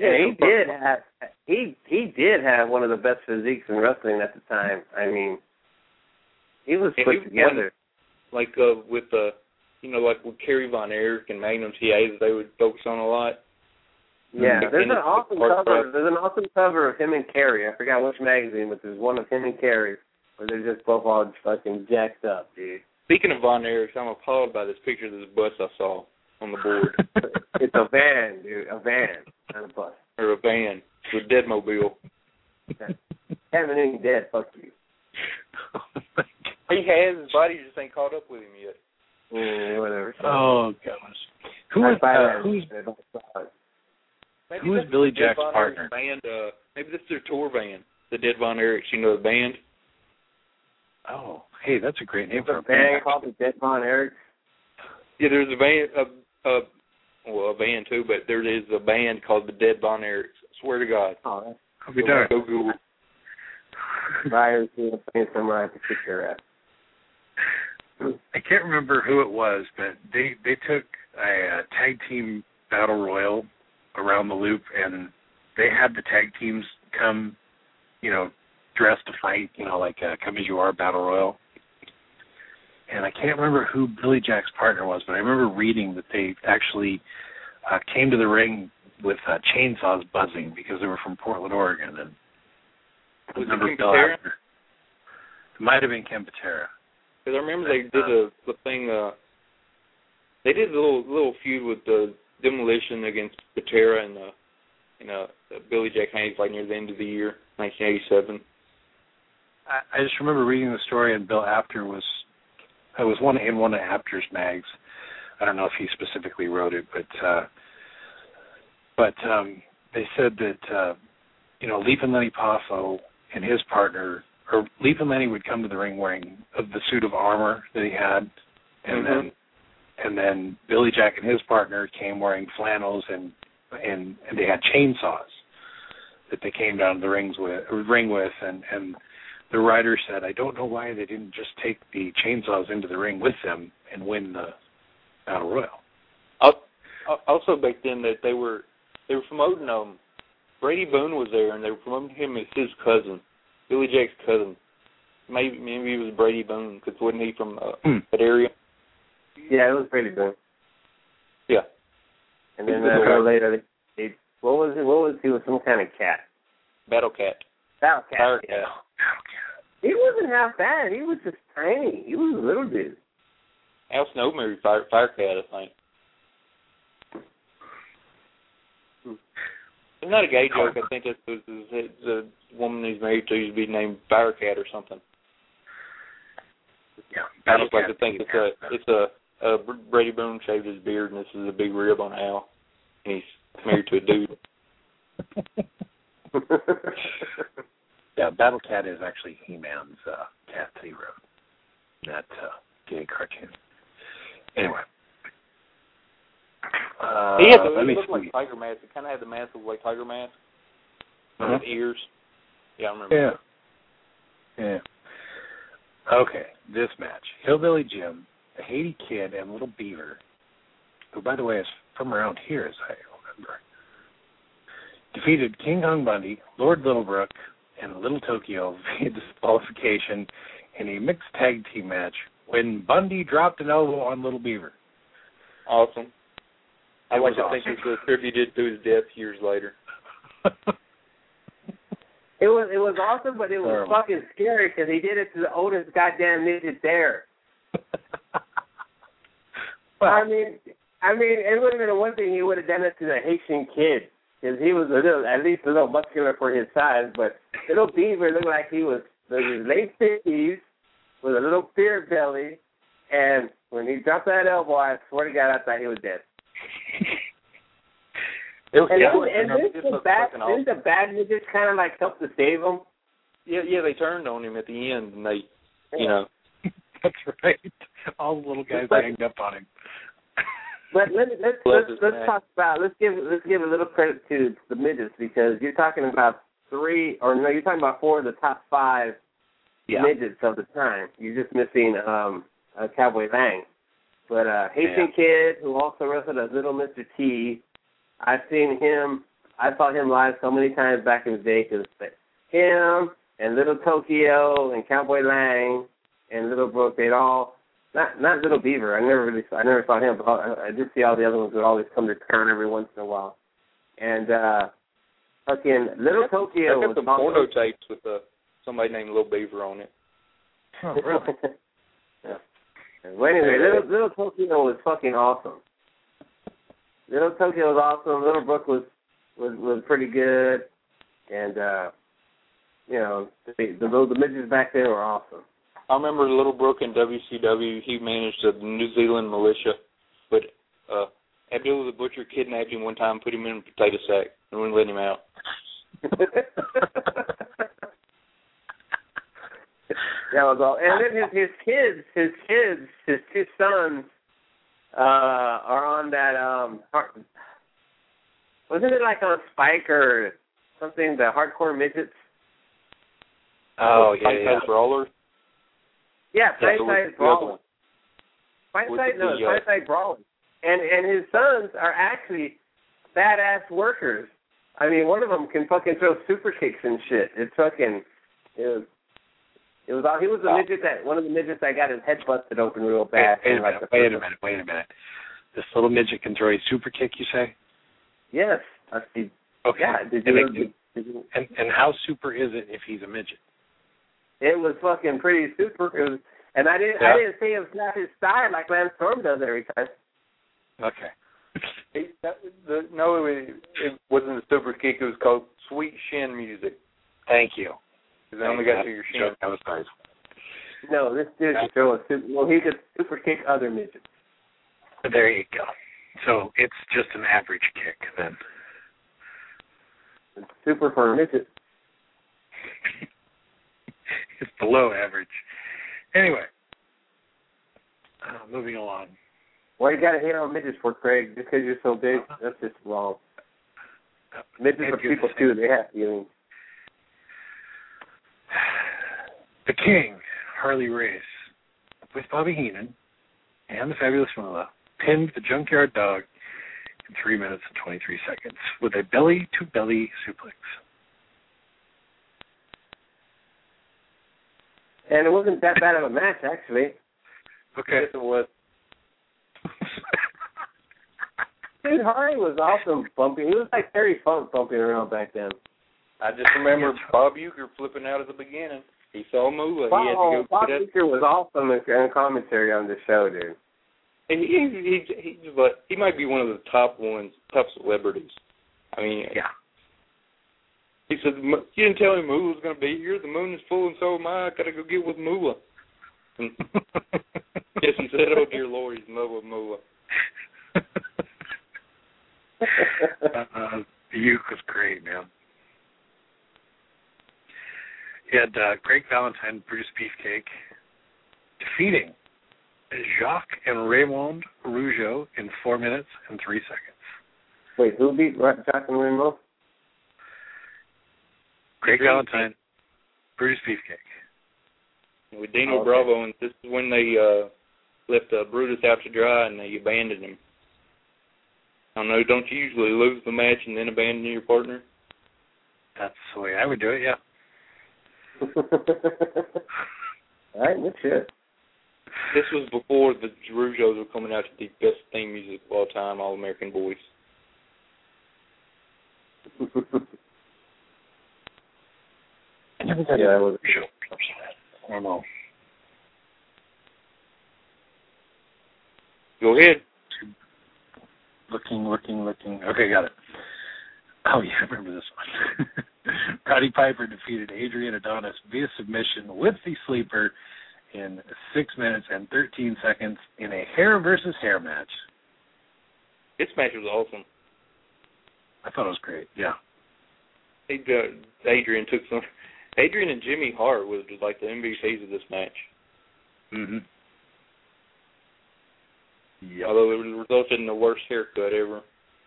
did have one of the best physiques in wrestling at the time. I mean, he was put together. Like with Kerry Von Erich and Magnum TA that they would focus on a lot. Yeah, there's an awesome cover. There's an awesome cover of him and Kerry. I forgot which magazine, but there's one of him and Kerry where they're just both all fucking jacked up, dude. Speaking of Von Erich, I'm appalled by this picture of this bus I saw on the board. It's a van, dude. A van, not a bus. Or a van. It's a Deadmobile. Haven't any dead, fuck you. He has, his body just ain't caught up with him yet. Whatever. Oh, gosh. Who is Billy Jack's partner? Band, maybe this is their tour band, the Dead Von Erichs. You know the band? Oh, hey, that's a great name for a band called the Dead Von Erichs. Yeah, there's a band, a band too, but there is a band called the Dead Von Erichs. Swear to God. Oh, I'll be darned. Go Google. Buyers playing somewhere I can kick their ass. I can't remember who it was, but they took a tag team battle royal around the loop, and they had the tag teams come, dressed to fight, like Come As You Are battle royal. And I can't remember who Billy Jack's partner was, but I remember reading that they actually came to the ring with chainsaws buzzing because they were from Portland, Oregon. And was it Ken Patera? It might have been Ken Patera. Because I remember they did the thing. They did a little feud with the Demolition against Patera and Billy Jack Haynes like near the end of the year, 1987. I just remember reading the story, and Bill Apter was in one of Apter's mags. I don't know if he specifically wrote it, but they said that Leap and Lenny Poffo and his partner, or Leap and Lenny would come to the ring wearing the suit of armor that he had, and then Billy Jack and his partner came wearing flannels and they had chainsaws that they came down to the ring with, and the writer said, I don't know why they didn't just take the chainsaws into the ring with them and win the Battle Royal. Also back then that they were promoting Brady Boone was there, and they were promoting him as his cousin, Billy Jack's cousin. Maybe it was Brady Boone, because wasn't he from that area? Yeah, it was Brady Boone. Yeah. And then later, what was he? Was some kind of cat? Battle Cat. Battle Cat. Fire yeah. Cat. He wasn't half bad. He was just tiny. He was a little dude. Al Snow married Fire Cat, I think. It's not a gay joke. I think it's the woman he's married to used to be named Fire Cat or something. Yeah, I just like to think it's a Brady Boone shaved his beard, and this is a big rib on Al, and he's married to a dude. Yeah, Battle Cat is actually He-Man's cat that he wrote, that gay cartoon. Anyway. He had the, let me it looked see. like Tiger Mask. It kind of had the mask look like Tiger Mask. Uh-huh. With ears. Yeah, I remember. Yeah. Okay, this match. Hillbilly Jim, the Haiti Kid, and Little Beaver, who, by the way, is from around here, as I remember, defeated King Kong Bundy, Lord Littlebrook, and Little Tokyo via disqualification in a mixed tag team match when Bundy dropped an elbow on Little Beaver. Awesome. I It like was to think awesome. it was attributed to his death years later. It was awesome, but it was Horrible. fucking scary because he did it to the oldest goddamn midget there. Well, I mean, it would have been one thing he would have done it to the Haitian Kid because he was at least a little muscular for his size. But Little Beaver looked like he was in his late 50s with a little beer belly, and when he dropped that elbow, I swear to God, I thought he was dead. And didn't the bad midgets kind of like help to save him? Yeah, they turned on him at the end, and they, you know. That's right. All the little guys ganged up on him. But let's talk about let's give a little credit to the midgets because you're talking about you're talking about 4 of the top 5 midgets of the time. You're just missing Cowboy Lang. But Haitian Kid, who also wrestled as Little Mr. T, I saw him live so many times back in the day because him and Little Tokyo and Cowboy Lang and Little Brook, they'd all, not Little Beaver, I never saw him, but I did see all the other ones would always come to town every once in a while. And fucking Little Tokyo I was got some porno tapes with somebody named Little Beaver on it. Oh, really? Yeah. Well, anyway, Little Tokyo was fucking awesome. Little Tokyo was awesome. Little Brook was pretty good, and the midgets back there were awesome. I remember Little Brook in WCW. He managed the New Zealand militia, but Abdullah the Butcher kidnapped him one time, put him in a potato sack, and wouldn't let him out. That was all. And then his two sons are on that. Wasn't it like on Spike or something? The Hardcore Midgets. Oh, Fight Brawler. Yeah, Fight Brawler. Fight Brawler. And his sons are actually badass workers. I mean, one of them can fucking throw super kicks and shit. He was one of the midgets that got his head busted open real bad. Wait a minute. This little midget can throw a super kick, you say? Yes. I see. Okay. Yeah. And how super is it if he's a midget? It was fucking pretty super. And I didn't say it was not his style like Lance Storm does every time. Okay. It wasn't a super kick. It was called Sweet Shin Music. Thank you. Because I only got to your shin. That was nice. No, this dude can throw a super. Well, he could super kick other midgets. There you go. So it's just an average kick then. It's super for a midget. It's below average. Anyway, moving along. Why you got to hate on midgets for, Craig? Just because you're so big? That's just wrong. Midgets are people too. They have feelings. The King, Harley Race, with Bobby Heenan and the Fabulous Moolah, pinned the Junkyard Dog in 3 minutes and 23 seconds with a belly-to-belly suplex. And it wasn't that bad of a match, actually. Okay. Yes, it was. Dude, Harley was awesome bumping. He was like Terry Funk bumping around back then. I just remember Bob Uecker flipping out at the beginning. He saw Moolah. He had to go Bob Uecker was awesome in commentary on the show, dude. And he might be one of the top celebrities. I mean, yeah. He said, "You didn't tell me Moolah's going to be here. The moon is full, and so am I. I got to go get with Moolah." And yes, he said, "Oh dear Lord, he's Moolah." Uke was great, man. He had Greg Valentine, Brutus Beefcake, defeating Jacques and Raymond Rougeau in 4 minutes and 3 seconds. Wait, who beat Jacques and Raymond? Greg Valentine, Brutus Beefcake. With Dino Bravo, and this is when they left Brutus out to dry and they abandoned him. I don't know, don't you usually lose the match and then abandon your partner? That's the way I would do it, yeah. All right, good shit. This was before the Rougeaus were coming out to the best theme music of all time, All American Boys. I never got that was I don't know. Go ahead. Looking. Okay, got it. Oh, yeah, I remember this one. Roddy Piper defeated Adrian Adonis via submission with the sleeper in 6 minutes and 13 seconds in a hair versus hair match. This match was awesome. I thought it was great, yeah. Adrian and Jimmy Hart was like the MVPs of this match. Mm-hmm. Yep. Although it resulted in the worst haircut ever.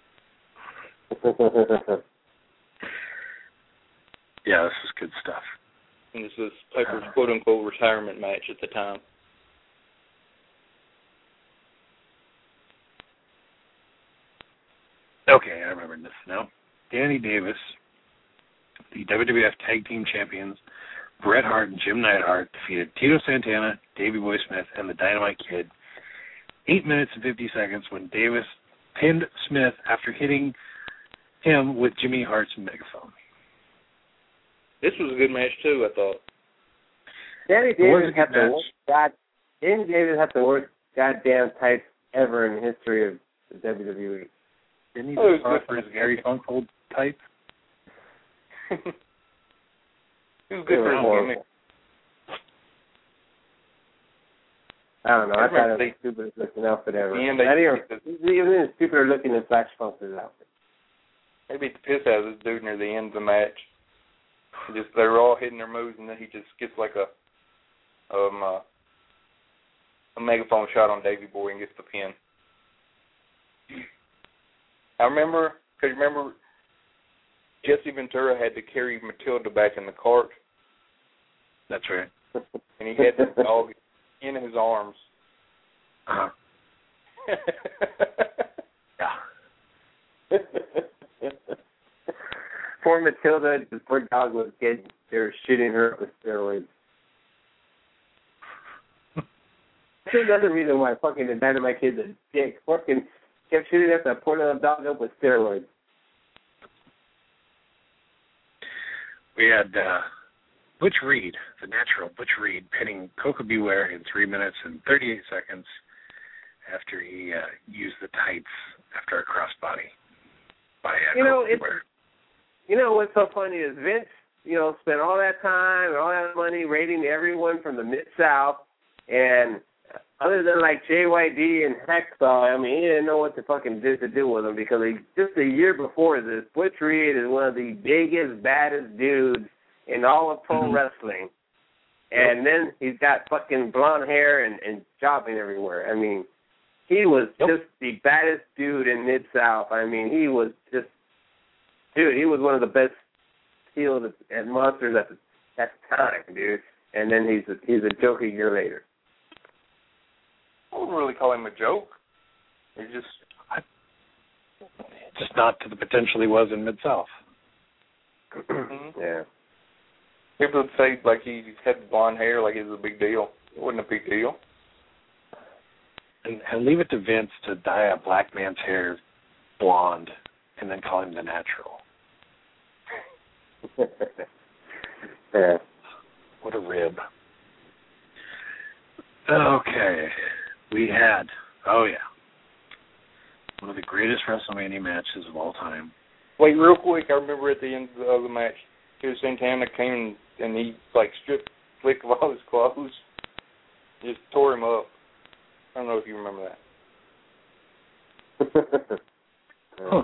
Yeah, this is good stuff. And this was Piper's quote-unquote retirement match at the time. Okay, I remember this now. Danny Davis, the WWF Tag Team Champions, Bret Hart and Jim Neidhart defeated Tito Santana, Davey Boy Smith, and the Dynamite Kid 8 minutes and 50 seconds when Davis pinned Smith after hitting him with Jimmy Hart's megaphone. This was a good match, too, I thought. Danny Davis had the worst goddamn tights ever in the history of the WWE. Didn't he just for his Gary Funk old type? It was good for his gimmick. I don't know. I thought it was the stupidest looking outfit ever. Yeah, even stupider looking than Flash Funk's outfit. They beat the piss out of this dude near the end of the match. They were all hitting their moves, and then he just gets like a megaphone shot on Davey Boy and gets the pin. I remember, because remember, Jesse Ventura had to carry Matilda back in the cart. That's right. And he had the dog in his arms. Uh-huh. Yeah. Poor Matilda, the poor dog was getting, they were shooting her up with steroids. That's another reason why fucking the Dynamite Kid's a dick. Fucking kept shooting at that poor little dog up with steroids. We had Butch Reed, the natural Butch Reed, pinning Coca Beware in 3 minutes and 38 seconds after he used the tights after a crossbody by Coca Beware. You know what's so funny is Vince, spent all that time and all that money rating everyone from the Mid-South, and other than like JYD and Hacksaw, I mean, he didn't know what to fucking do with them because just a year before this, Butch Reed is one of the biggest, baddest dudes in all of pro wrestling. And then he's got fucking blonde hair and jobbing everywhere. I mean, he was just the baddest dude in Mid-South. I mean, he was just, dude, he was one of the best heels and monsters at the time, dude. And then he's a joke a year later. I wouldn't really call him a joke. He's just not to the potential he was in Mid-South. Yeah. People would say like he had blonde hair, like it was a big deal. It wasn't a big deal. And leave it to Vince to dye a black man's hair blonde and then call him the natural. Yeah. What a rib. Okay. We had, one of the greatest WrestleMania matches of all time. Wait, real quick, I remember at the end of the match, Santana came and he stripped Flick of all his clothes, just tore him up. I don't know if you remember that. Huh.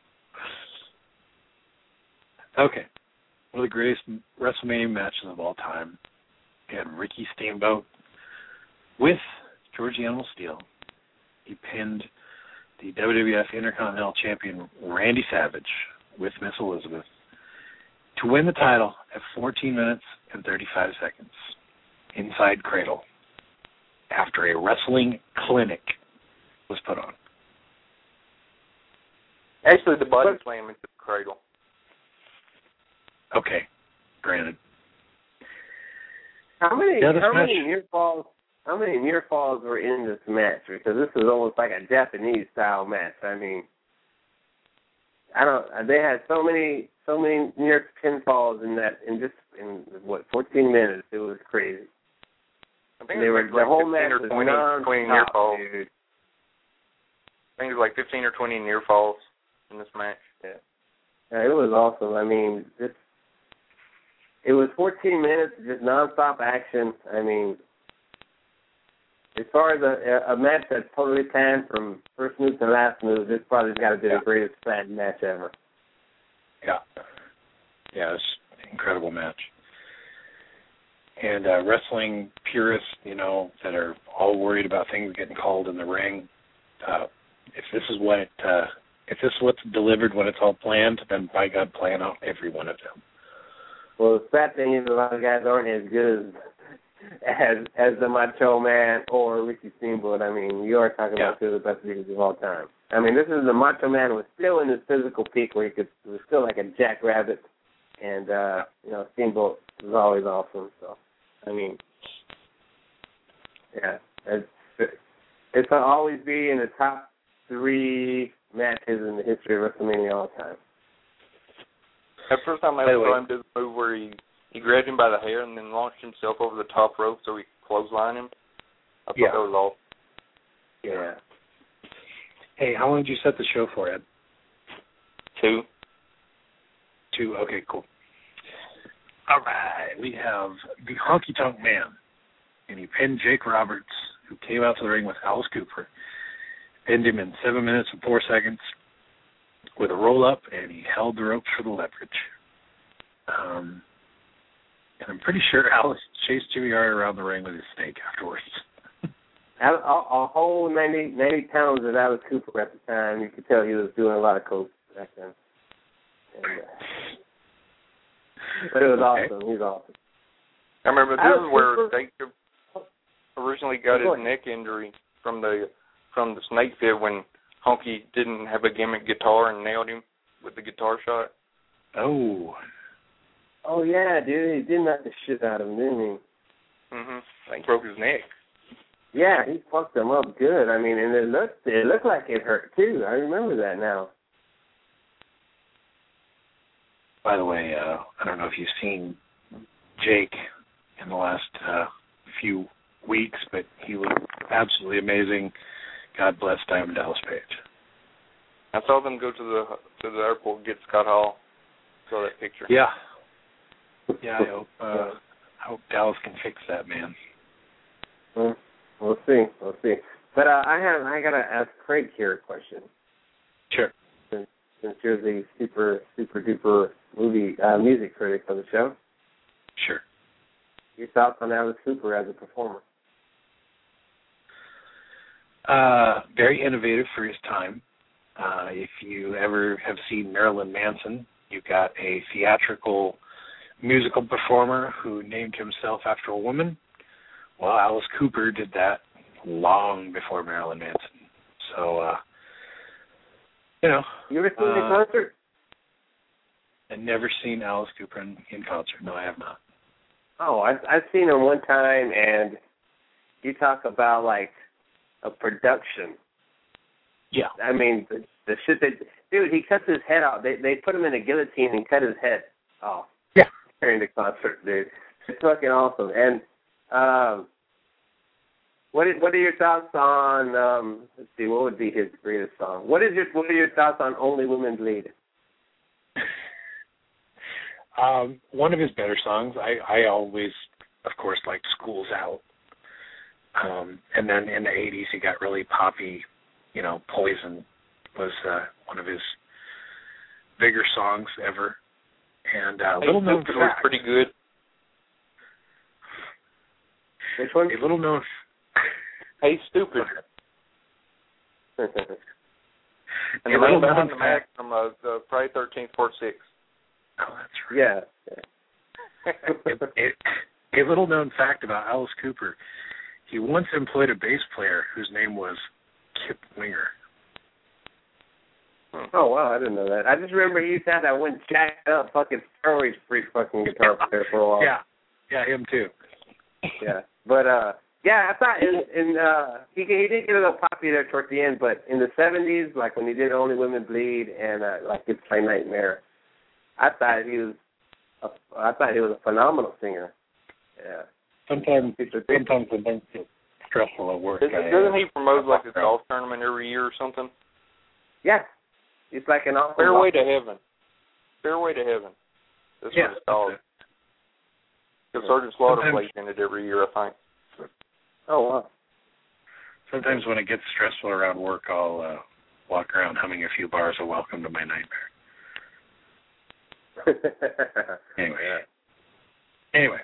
Okay. One of the greatest WrestleMania matches of all time. We had Ricky Steamboat with George the Animal Steel. He pinned the WWF Intercontinental Champion Randy Savage with Miss Elizabeth to win the title at 14 minutes and 35 seconds inside Cradle after a wrestling clinic was put on. Actually, the body slam into the Cradle. Okay, granted. How many near falls were in this match? Because this is almost like a Japanese style match. I mean, they had so many near pinfalls in 14 minutes. It was crazy. I think the whole match was 20 near falls. dude. I think it was like 15 or 20 near falls in this match. Yeah, it was awesome. I mean, it was 14 minutes of just nonstop action. I mean, as far as a match that's totally planned from first move to last move, this probably got to be the greatest planned match ever. Yeah. Yeah, it's an incredible match. And wrestling purists, that are all worried about things getting called in the ring, if this is what's delivered when it's all planned, then by God, plan out every one of them. Well, the sad thing is a lot of guys aren't as good as the Macho Man or Ricky Steamboat. I mean, you are talking about two of the best leaders of all time. I mean, this is the Macho Man who was still in his physical peak where he was still like a jackrabbit, and Steamboat was always awesome. So, I mean, yeah, it's gonna always be in the top 3 matches in the history of WrestleMania all time. The first time I ever saw him do the move where he grabbed him by the hair and then launched himself over the top rope so he could clothesline him. I thought that was awesome. Yeah. Hey, how long did you set the show for, Ed? 2. 2, okay, cool. All right, we have the Honky Tonk Man, and he pinned Jake Roberts, who came out to the ring with Alice Cooper. Pinned him in 7 minutes and 4 seconds with a roll-up, and he held the ropes for the leverage. And I'm pretty sure Alice chased Jimmy Hart around the ring with his snake afterwards. A whole 90 pounds of Alice Cooper at the time. You could tell he was doing a lot of coke back then. And, but it was awesome. He was awesome. I remember this is where Jacob originally got his neck injury from the snake pit when Honky didn't have a gimmick guitar and nailed him with the guitar shot. Oh. Oh, yeah, dude. He did knock the shit out of him, didn't he? Mm-hmm. I think broke his neck. Yeah, he fucked him up good. I mean, and it looked like it hurt, too. I remember that now. By the way, I don't know if you've seen Jake in the last few weeks, but he looked absolutely amazing. God bless Diamond Dallas Page. I saw them go to the airport and get Scott Hall. Saw that picture. Yeah. Yeah, I hope Dallas can fix that, man. Well, we'll see. But I gotta ask Craig here a question. Sure. Since you're the super duper movie music critic for the show. Sure. Your thoughts on Alice Cooper as a performer? Very innovative for his time. If you ever have seen Marilyn Manson, you've got a theatrical musical performer who named himself after a woman. Well, Alice Cooper did that long before Marilyn Manson. So, You ever seen the concert? I've never seen Alice Cooper in concert. No, I have not. Oh, I've seen him one time, and you talk about, like, a production. Yeah. I mean, the shit that... Dude, he cuts his head off. They put him in a guillotine and cut his head off. Yeah. During the concert, dude. It's fucking awesome. And what are your thoughts on... let's see, what would be his greatest song? What are your thoughts on Only Women Bleed? One of his better songs, I always, of course, liked School's Out. And then in the 80s, he got really poppy. Poison was one of his bigger songs ever. And little known fact. Was pretty good. Which one? A little known Hey, stupid. And the A little man behind known the Mac from Friday 13th, Part 6. Oh, that's right. Yeah. A little known fact about Alice Cooper: he once employed a bass player whose name was Kip Winger. Oh, wow, I didn't know that. I just remember he used to have that one jacked up fucking steroid freak fucking guitar player for a while. Yeah, him too. Yeah. But, yeah, I thought he did get a little popular towards the end, but in the 70s, like when he did Only Women Bleed and like It's My Nightmare, I thought he was a phenomenal singer. Yeah. Sometimes when things get stressful at work. Doesn't he promote like a golf tournament every year or something? Yeah. It's like an awesome Fairway to Heaven. Fairway to Heaven. That's what it's called. Because Sergeant Slaughter plays in it every year, I think. Oh, wow. Sometimes when it gets stressful around work, I'll walk around humming a few bars of Welcome to My Nightmare. Anyway,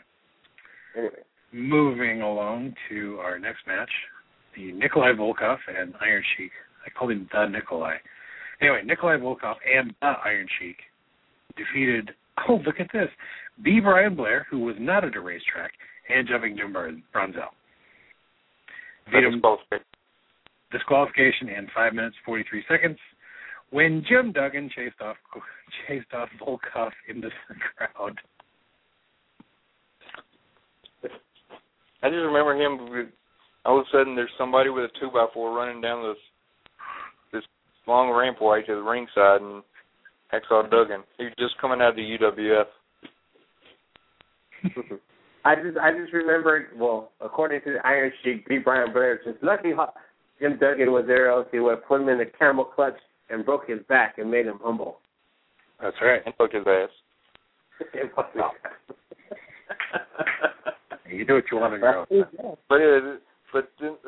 moving along to our next match, the Nikolai Volkov and Iron Sheik. I called him the Nikolai. Anyway, Nikolai Volkov and the Iron Sheik defeated, oh, look at this, B. Brian Blair, who was not at a racetrack, and Jumping Jim Brunzell. Disqualification in 5 minutes, 43 seconds, when Jim Duggan chased off Volkov into the crowd. I just remember him, all of a sudden there's somebody with a 2x4 running down this long rampway to the ringside, and Hacksaw Duggan. He was just coming out of the UWF. I just remembered, well, according to the Iron Sheik, B. Brian Blair, just lucky Jim Duggan was there, else he would have put him in the camel clutch and broke his back and made him humble. That's right. And took his ass. You do what you want to go. But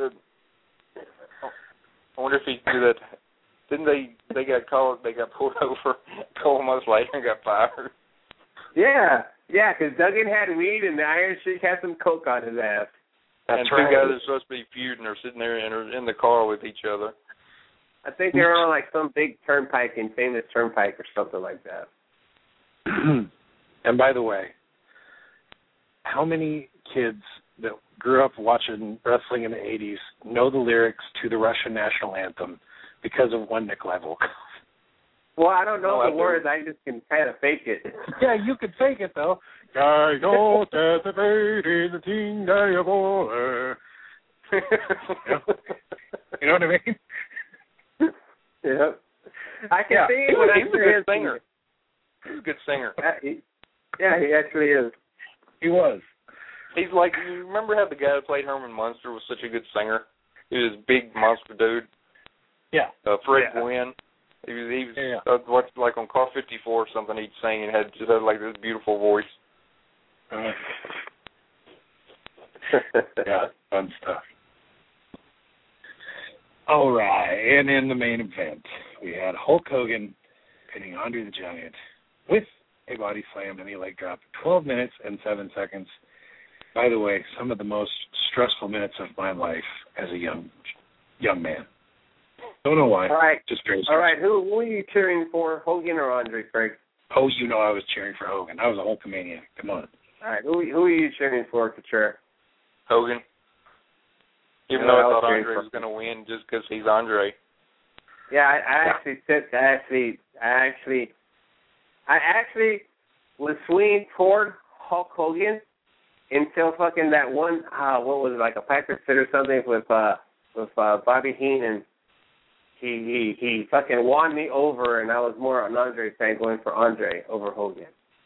I wonder if he could do that. Didn't they got pulled over a couple months later and got fired? Yeah, because Duggan had weed and the Iron Sheik had some coke on his ass. And two guys are supposed to be feuding are sitting there in the car with each other. I think they were on like some big turnpike in Famous Turnpike or something like that. And by the way, how many kids that grew up watching wrestling in the 80s know the lyrics to the Russian national anthem because of one Nikolai Volkov? Well, I don't know the words. I just can kind of fake it. Yeah, you can fake it, though. I know that the fate is the thing that you bore. You know what I mean? Yeah. I can see it when I hear his singer. He's a good singer. Yeah, he actually is. He was. He's like, you remember how the guy that played Herman Munster was such a good singer? He was this big monster dude. Yeah. Fred Gwynn. He was what's like on Car 54 or something. He'd sing and had like this beautiful voice. Yeah, fun stuff. All right, and in the main event, we had Hulk Hogan pinning Andre the Giant with a body slam and a leg drop. 12 minutes and 7 seconds. By the way, some of the most stressful minutes of my life as a young man. Don't know why. All right. Just very stressful. All right, who are you cheering for, Hogan or Andre, Craig? Oh, you know I was cheering for Hogan. I was a Hulkamaniac. Come on. All right, who are you cheering for, Couture? Hogan. Even though I thought Andre was going to win just because he's Andre. Yeah, I actually was swinging toward Hulk Hogan until fucking that one, what was it, like a Patrick fit or something with Bobby Heenan. He fucking won me over, and I was more an Andre fan going for Andre over Hogan.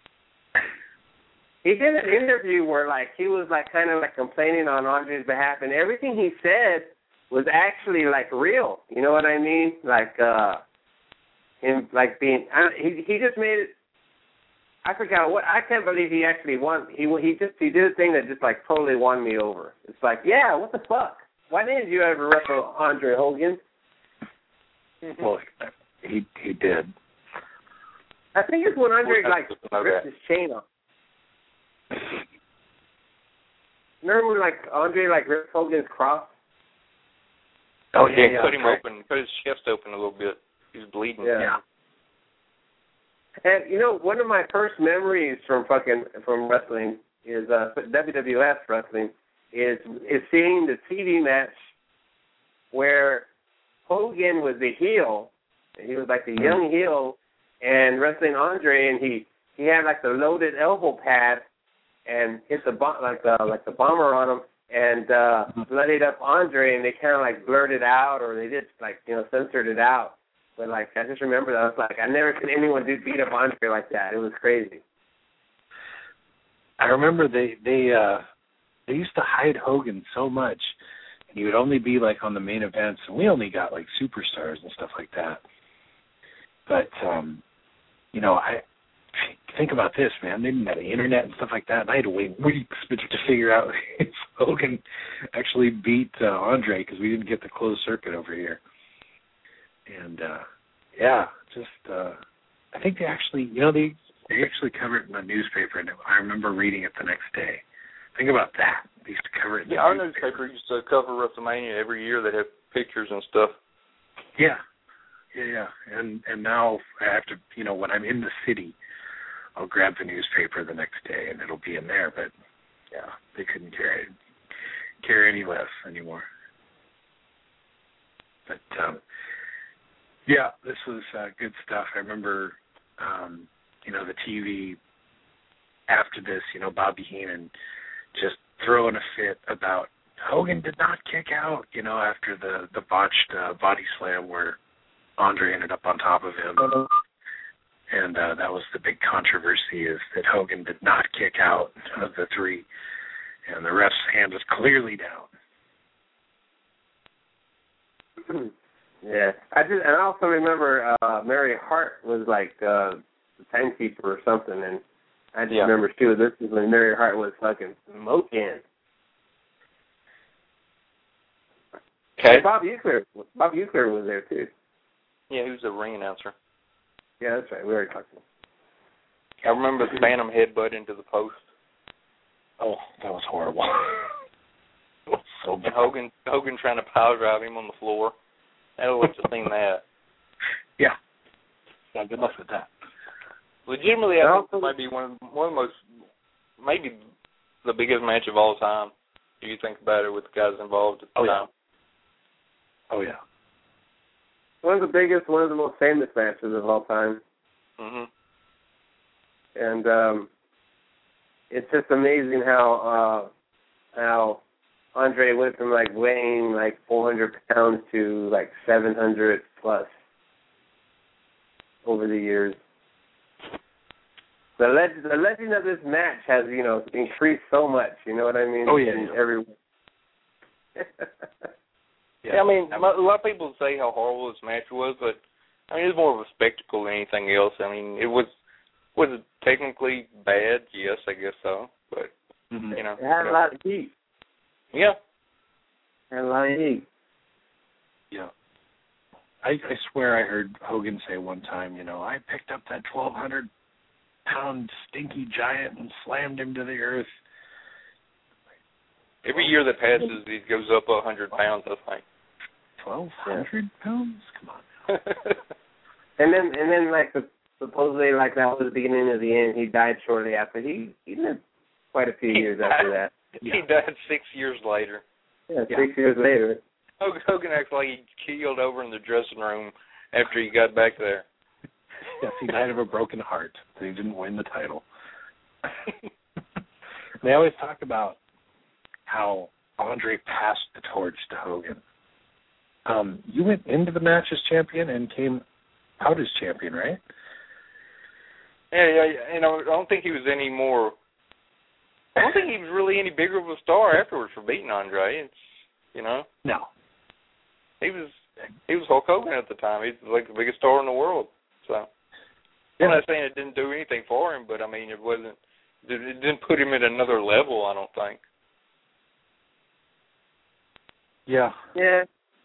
He did an interview where like he was like kind of like complaining on Andre's behalf, and everything he said was actually like real. You know what I mean? Like him like being. He just made it. I forgot what. I can't believe he actually won. He did a thing that just like totally won me over. It's like, yeah, what the fuck? Why didn't you ever wrestle Andre Hogan? Well, he did. I think it's when Andre like ripped his chain off. Remember when like Andre like ripped Hogan's cross? Oh yeah, cut him open, cut his chest open a little bit. He was bleeding. Yeah. And you know, one of my first memories from wrestling is WWF wrestling is seeing the TV match where Hogan was the heel. He was like the young heel and wrestling Andre, and he had like the loaded elbow pad and hit the the bomber on him and bloodied up Andre, and they kind of like blurted out, or they just like censored it out. But like I just remember that I was like, I never seen anyone beat up Andre like that. It was crazy. I remember they used to hide Hogan so much, and he would only be like on the main events, and we only got like superstars and stuff like that. But I think about this, man. They didn't have the internet and stuff like that, and I had to wait weeks to figure out if Hogan actually beat Andre because we didn't get the closed circuit over here. And I think they actually, they actually covered it in the newspaper, and I remember reading it the next day. Think about that. They used to cover it. Yeah, our newspaper used to cover WrestleMania every year. They have pictures and stuff. Yeah. And now I have to, when I'm in the city, I'll grab the newspaper the next day, and it'll be in there. But yeah, they couldn't carry any less anymore. But this was good stuff. I remember, the TV after this, Bobby Heenan just throwing a fit about Hogan did not kick out, after the botched body slam where Andre ended up on top of him. And that was the big controversy, is that Hogan did not kick out of the three, and the ref's hand was clearly down. Yeah, I also remember Mary Hart was like the timekeeper or something, and I just remember too. This is when Mary Hart was fucking smoking. Okay. And Bob Uecker was there too. Yeah, he was a ring announcer. Yeah, that's right. We already talked about it. I remember the Phantom headbutt into the post. Oh, that was horrible. It was so bad. And Hogan trying to power drive him on the floor. I would like to seen that. Yeah, good luck with that. Legitimately, I think it might be one of the most, maybe the biggest match of all time. Do you think about it with the guys involved at the time? Oh, yeah. One of the biggest, one of the most famous matches of all time. Mhm. And it's just amazing how Andre went from like weighing like 400 pounds to like 700 plus over the years. The legend of this match has, increased so much. You know what I mean? Oh yeah. Everywhere. Yeah, I mean, a lot of people say how horrible this match was, but I mean, it was more of a spectacle than anything else. I mean, was it technically bad? Yes, I guess so. But it had a lot of heat. Yeah. Had a lot of heat. Yeah. I swear I heard Hogan say one time, I picked up that 1,200-pound stinky giant and slammed him to the earth. Every year that passes, he goes up 100 pounds, I think. 1,200 pounds? Come on. And then like supposedly like that was the beginning of the end. He died shortly after. He lived quite a few years after that. He died 6 years later. Yeah, 6 years later. Hogan acts like he keeled over in the dressing room after he got back there. Yes, he died of a broken heart. He didn't win the title. They always talk about how Andre passed the torch to Hogan. You went into the match as champion and came out as champion, right? Yeah, I don't think he was any more. I don't think he was really any bigger of a star afterwards for beating Andre. No. He was Hulk Hogan at the time. He's like the biggest star in the world. So I'm not saying it didn't do anything for him, but I mean it didn't put him at another level, I don't think. Yeah. Yeah.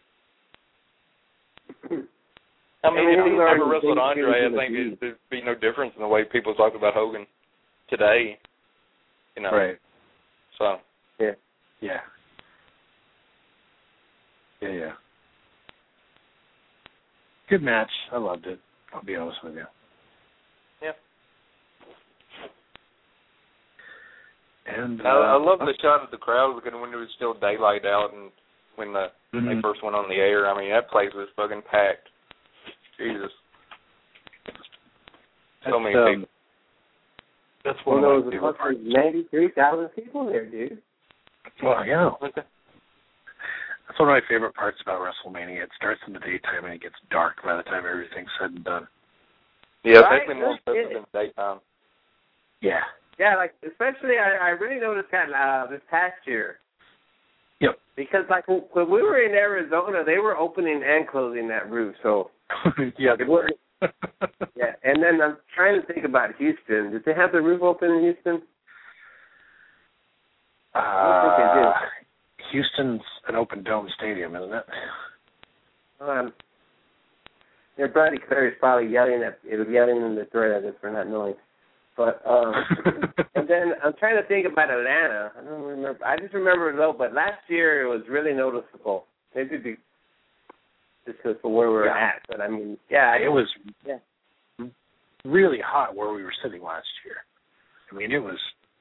I mean, if he never wrestled Andre, I think there'd be no difference in the way people talk about Hogan today. Right. So. Yeah. Yeah. Good match. I loved it. I'll be honest with you. Yeah. And I love the shot of the crowd when it was still daylight out and when they first went on the air. I mean, that place was fucking packed. Jesus. So many people. That's one of my favorite parts. 93,000 people there, dude. Well, yeah. That's one of my favorite parts about WrestleMania. It starts in the daytime and it gets dark by the time everything's said and done. Yeah, right? especially more impressive in the daytime. Yeah. Yeah, like especially I really noticed that this past year. Yep. Because like when we were in Arizona, they were opening and closing that roof. So yeah, they were. Yeah, and then I'm trying to think about Houston. Did they have the roof open in Houston? I don't think they did. Houston's an open dome stadium, isn't it? Their buddy Clary's probably yelling in the thread at us for not knowing. But and then I'm trying to think about Atlanta. I don't remember. I just remember though. But last year it was really noticeable. Maybe just because of where we were at. But I mean, yeah, it was really hot where we were sitting last year. I mean, it was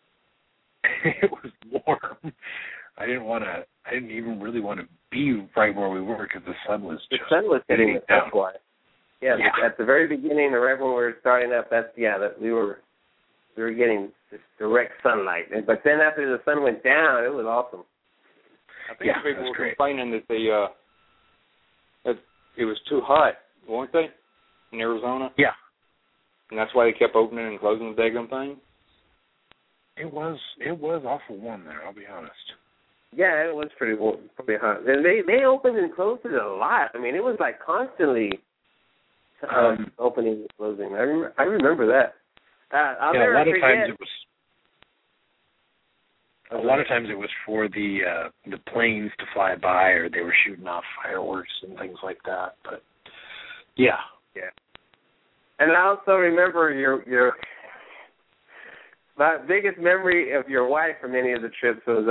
warm. I didn't even really want to be right where we were because the sun was hitting us. That's why. Yeah, yeah. At the very beginning, right when we were starting up, that we were getting this direct sunlight. But then after the sun went down, it was awesome. I think people were complaining that that it was too hot, weren't they, in Arizona? Yeah. And that's why they kept opening and closing the daggum thing? It was awful warm there, I'll be honest. Yeah, it was pretty hot. And they opened and closed it a lot. I mean, it was like constantly opening and closing. I remember that. A lot of times it was for the planes to fly by, or they were shooting off fireworks and things like that. But yeah. And I also remember your my biggest memory of your wife from any of the trips was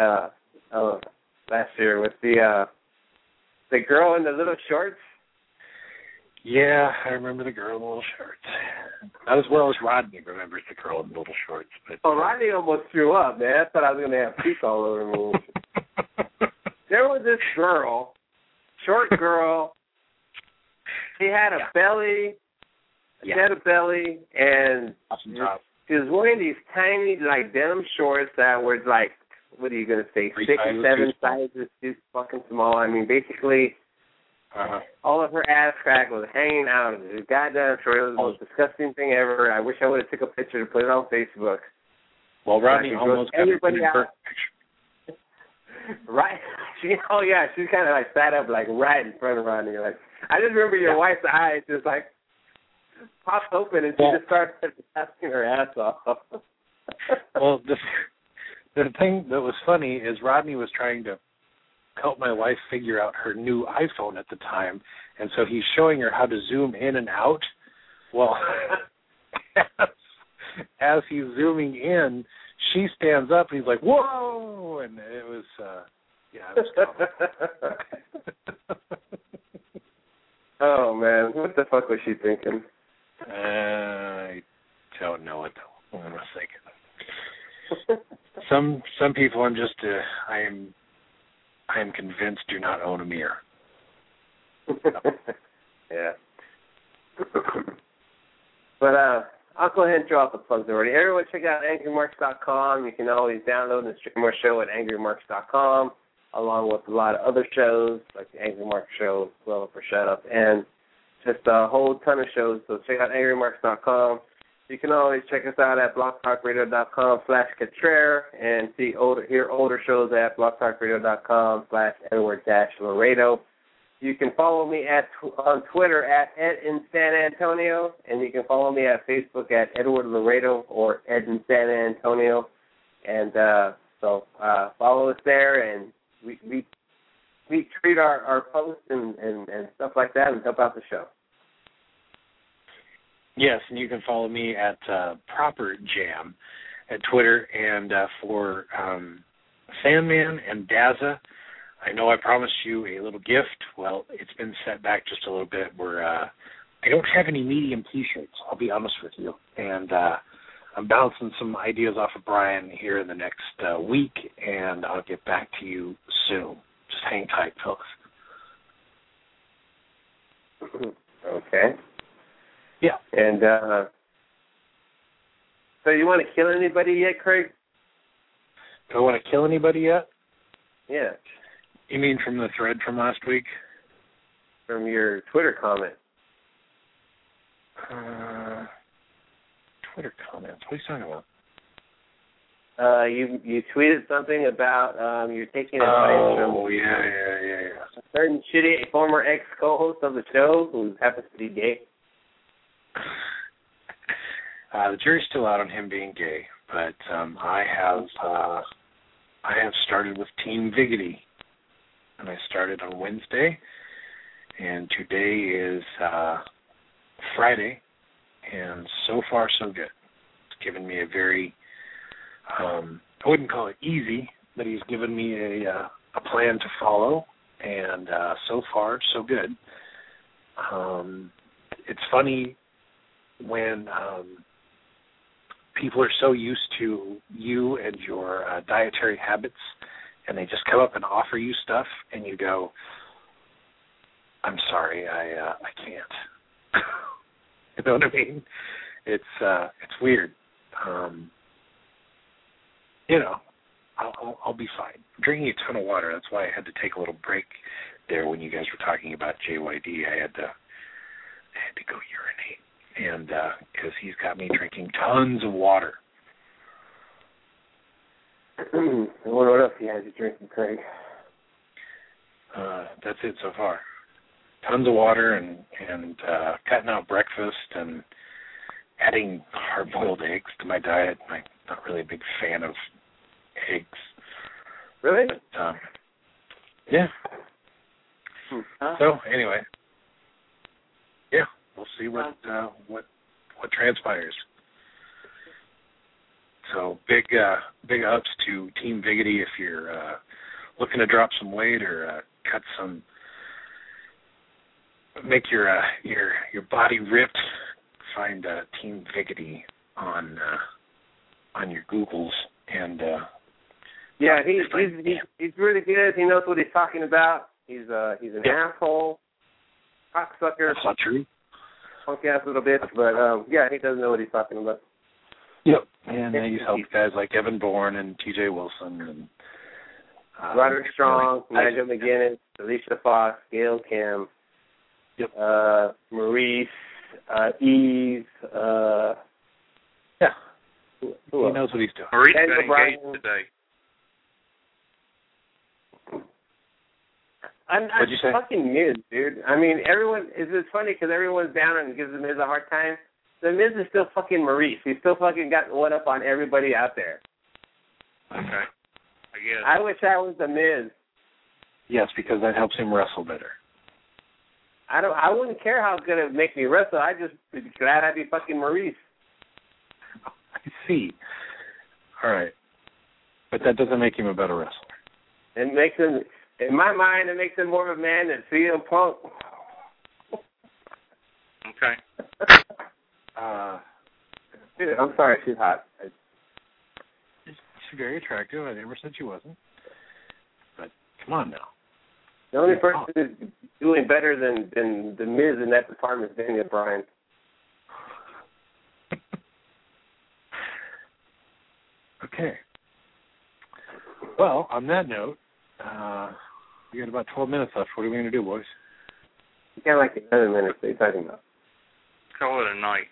last year with the girl in the little shorts. Yeah, I remember the girl in the little shorts. Not as well as Rodney remembers the girl in the little shorts. But Rodney almost threw up, man. I thought I was going to have feet all over me. There was this girl, short girl. She had a belly. She had a belly, and she was wearing these tiny, like, denim shorts that were, like, what are you going to say, 6 or 7 sizes too fucking small. I mean, basically, all of her ass crack was hanging out of it. Goddamn short. It was the most disgusting thing ever. I wish I would have took a picture to put it on Facebook. Well, Rodney almost got everybody out. Right? She kind of, like, sat up, like, right in front of Rodney. Like, I just remember your wife's eyes just, like, popped open, and she just started laughing her ass off. Well, the thing that was funny is Rodney was trying to help my wife figure out her new iPhone at the time, and so he's showing her how to zoom in and out. Well, as he's zooming in, she stands up, and he's like, whoa! And it was, it was Oh, man. What the fuck was she thinking? I don't know what the woman was thinking. Some people I'm just, I am convinced do not own a mirror. Yeah. But I'll go ahead and throw out the plugs already. Everyone check out angrymarks.com. You can always download and stream our show at angrymarks.com, along with a lot of other shows, like the Angry Marks Show, Well Up or Shut Up, and just a whole ton of shows. So check out angrymarks.com. You can always check us out at blogtalkradio.com/Catrera and hear older shows at blogtalkradio.com/Edward-Laredo. You can follow me on Twitter at Ed in San Antonio, and you can follow me at Facebook at Edward Laredo or Ed in San Antonio. And so follow us there, and we treat our posts and stuff like that and help out the show. Yes, and you can follow me at Proper Jam at Twitter, and for Sandman and Daza, I know I promised you a little gift. Well, it's been set back just a little bit. I don't have any medium T-shirts, I'll be honest with you. And I'm bouncing some ideas off of Brian here in the next week, and I'll get back to you soon. Just hang tight, folks. Okay. Yeah. And so you want to kill anybody yet, Craig? Do I want to kill anybody yet? Yeah. You mean from the thread from last week? From your Twitter comment. Twitter comments. What are you talking about? You tweeted something about you're taking advice from yeah. a certain shitty former ex-co-host of the show who happens to be gay. The jury's still out on him being gay, but I have started with Team Vigety, and I started on Wednesday, and today is Friday, and so far so good. It's given me a very I wouldn't call it easy, but he's given me a plan to follow, and so far, so good. It's funny when people are so used to you and your dietary habits, and they just come up and offer you stuff, and you go, I'm sorry, I can't. You know what I mean? It's weird. I'll be fine. I'm drinking a ton of water. That's why I had to take a little break there when you guys were talking about JYD. I had to go urinate, and because he's got me drinking tons of water. What else he has you drinking, Craig? That's it so far. Tons of water and cutting out breakfast and adding hard-boiled eggs to my diet. I'm not really a big fan of eggs. Really? But, yeah. So anyway, yeah, we'll see what transpires. So big ups to Team Vigety if you're looking to drop some weight or cut some, make your body ripped. Find Team Vigety on your Googles and yeah, he's really good. He knows what he's talking about. He's an asshole, cocksucker. That's not true. Punk ass little bitch, but yeah, he doesn't know what he's talking about. Yep, and he's helped guys like Evan Bourne and T.J. Wilson and Roderick Strong, Nigel McGuinness, Alicia Fox, Gail Kim, yep, Maurice, Eve. Yeah, who he else? knows what he's doing. Maurice Daniel got engaged Bryan. today. What'd you say? Fucking Miz, dude. I mean, it's funny because everyone's down and gives the Miz a hard time. The Miz is still fucking Maurice. He's still fucking got one up on everybody out there. Okay. I guess. I wish I was the Miz. Yes, because that helps him wrestle better. I wouldn't care how good it would make me wrestle. I'd just be glad I'd be fucking Maurice. I see. All right. But that doesn't make him a better wrestler. It makes him, in my mind, it makes him more of a man than CM Punk. Okay. Dude, I'm sorry, she's hot. She's very attractive. I never said she wasn't. But come on now. The only person who's doing better than the Miz in that department is Daniel Bryan. Okay. Well, on that note, we got about 12 minutes left. What are we going to do, boys? You got like 11 minutes. What are you talking about? Call it a night.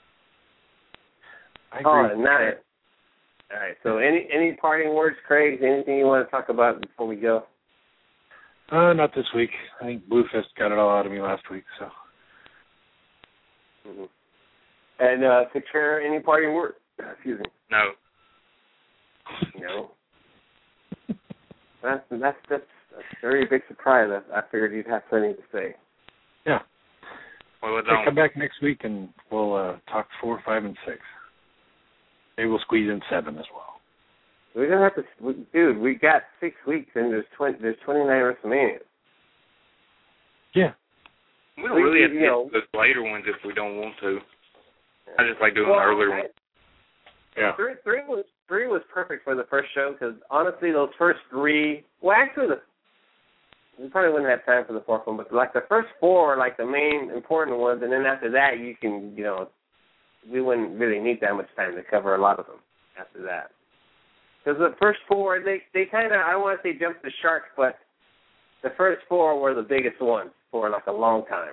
I agree. Oh, nice. All right. So, any parting words, Craig? Anything you want to talk about before we go? Not this week. I think Bluefist got it all out of me last week. So. Mm-hmm. And Secure, any parting words? Excuse me. No. No. That's a very big surprise. I figured you'd have plenty to say. Yeah. Well, Hey, come back next week and we'll talk 4, 5, and 6. Maybe we'll squeeze in 7 as well. We don't have to, dude. We got 6 weeks, and there's 29 WrestleManias. Yeah. We don't really have to get those later ones if we don't want to. I just like doing the earlier ones. Yeah. Three was perfect for the first show because honestly, those first three. Well, actually, we probably wouldn't have time for the fourth one, but like the first four are like the main important ones, and then after that, you can, we wouldn't really need that much time to cover a lot of them after that. Because the first four, they kind of, I don't want to say jumped the shark, but the first four were the biggest ones for like a long time.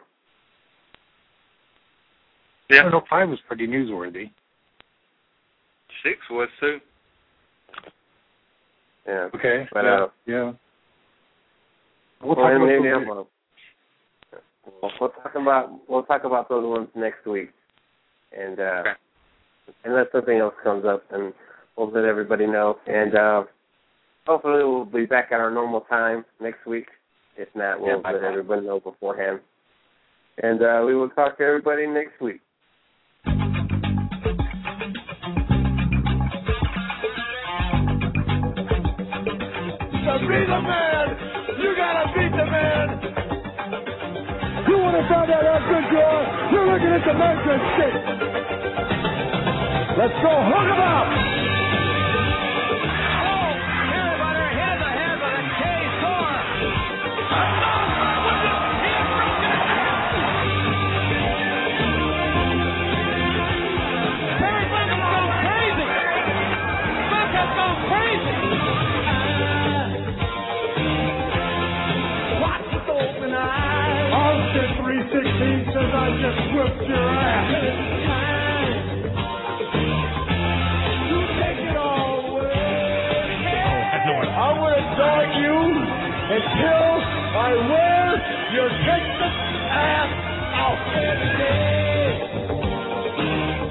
Yeah. I know 5 was pretty newsworthy. 6 was too. Yeah. Okay. But, yeah. We'll talk about those ones next week, and unless something else comes up, and we'll let everybody know. And hopefully we'll be back at our normal time next week. If not, we'll let everybody know beforehand. And we will talk to everybody next week. To be the man, you gotta beat the man. You want to find out how good you are? You're looking at the Memphis stick. Let's go, hook 'em up. Says I just whipped your ass. You take it all away. I will dog you until I wear your Texas ass out.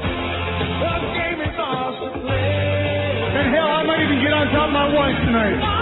The game is ours to play. And hell, I might even get on top of my wife tonight.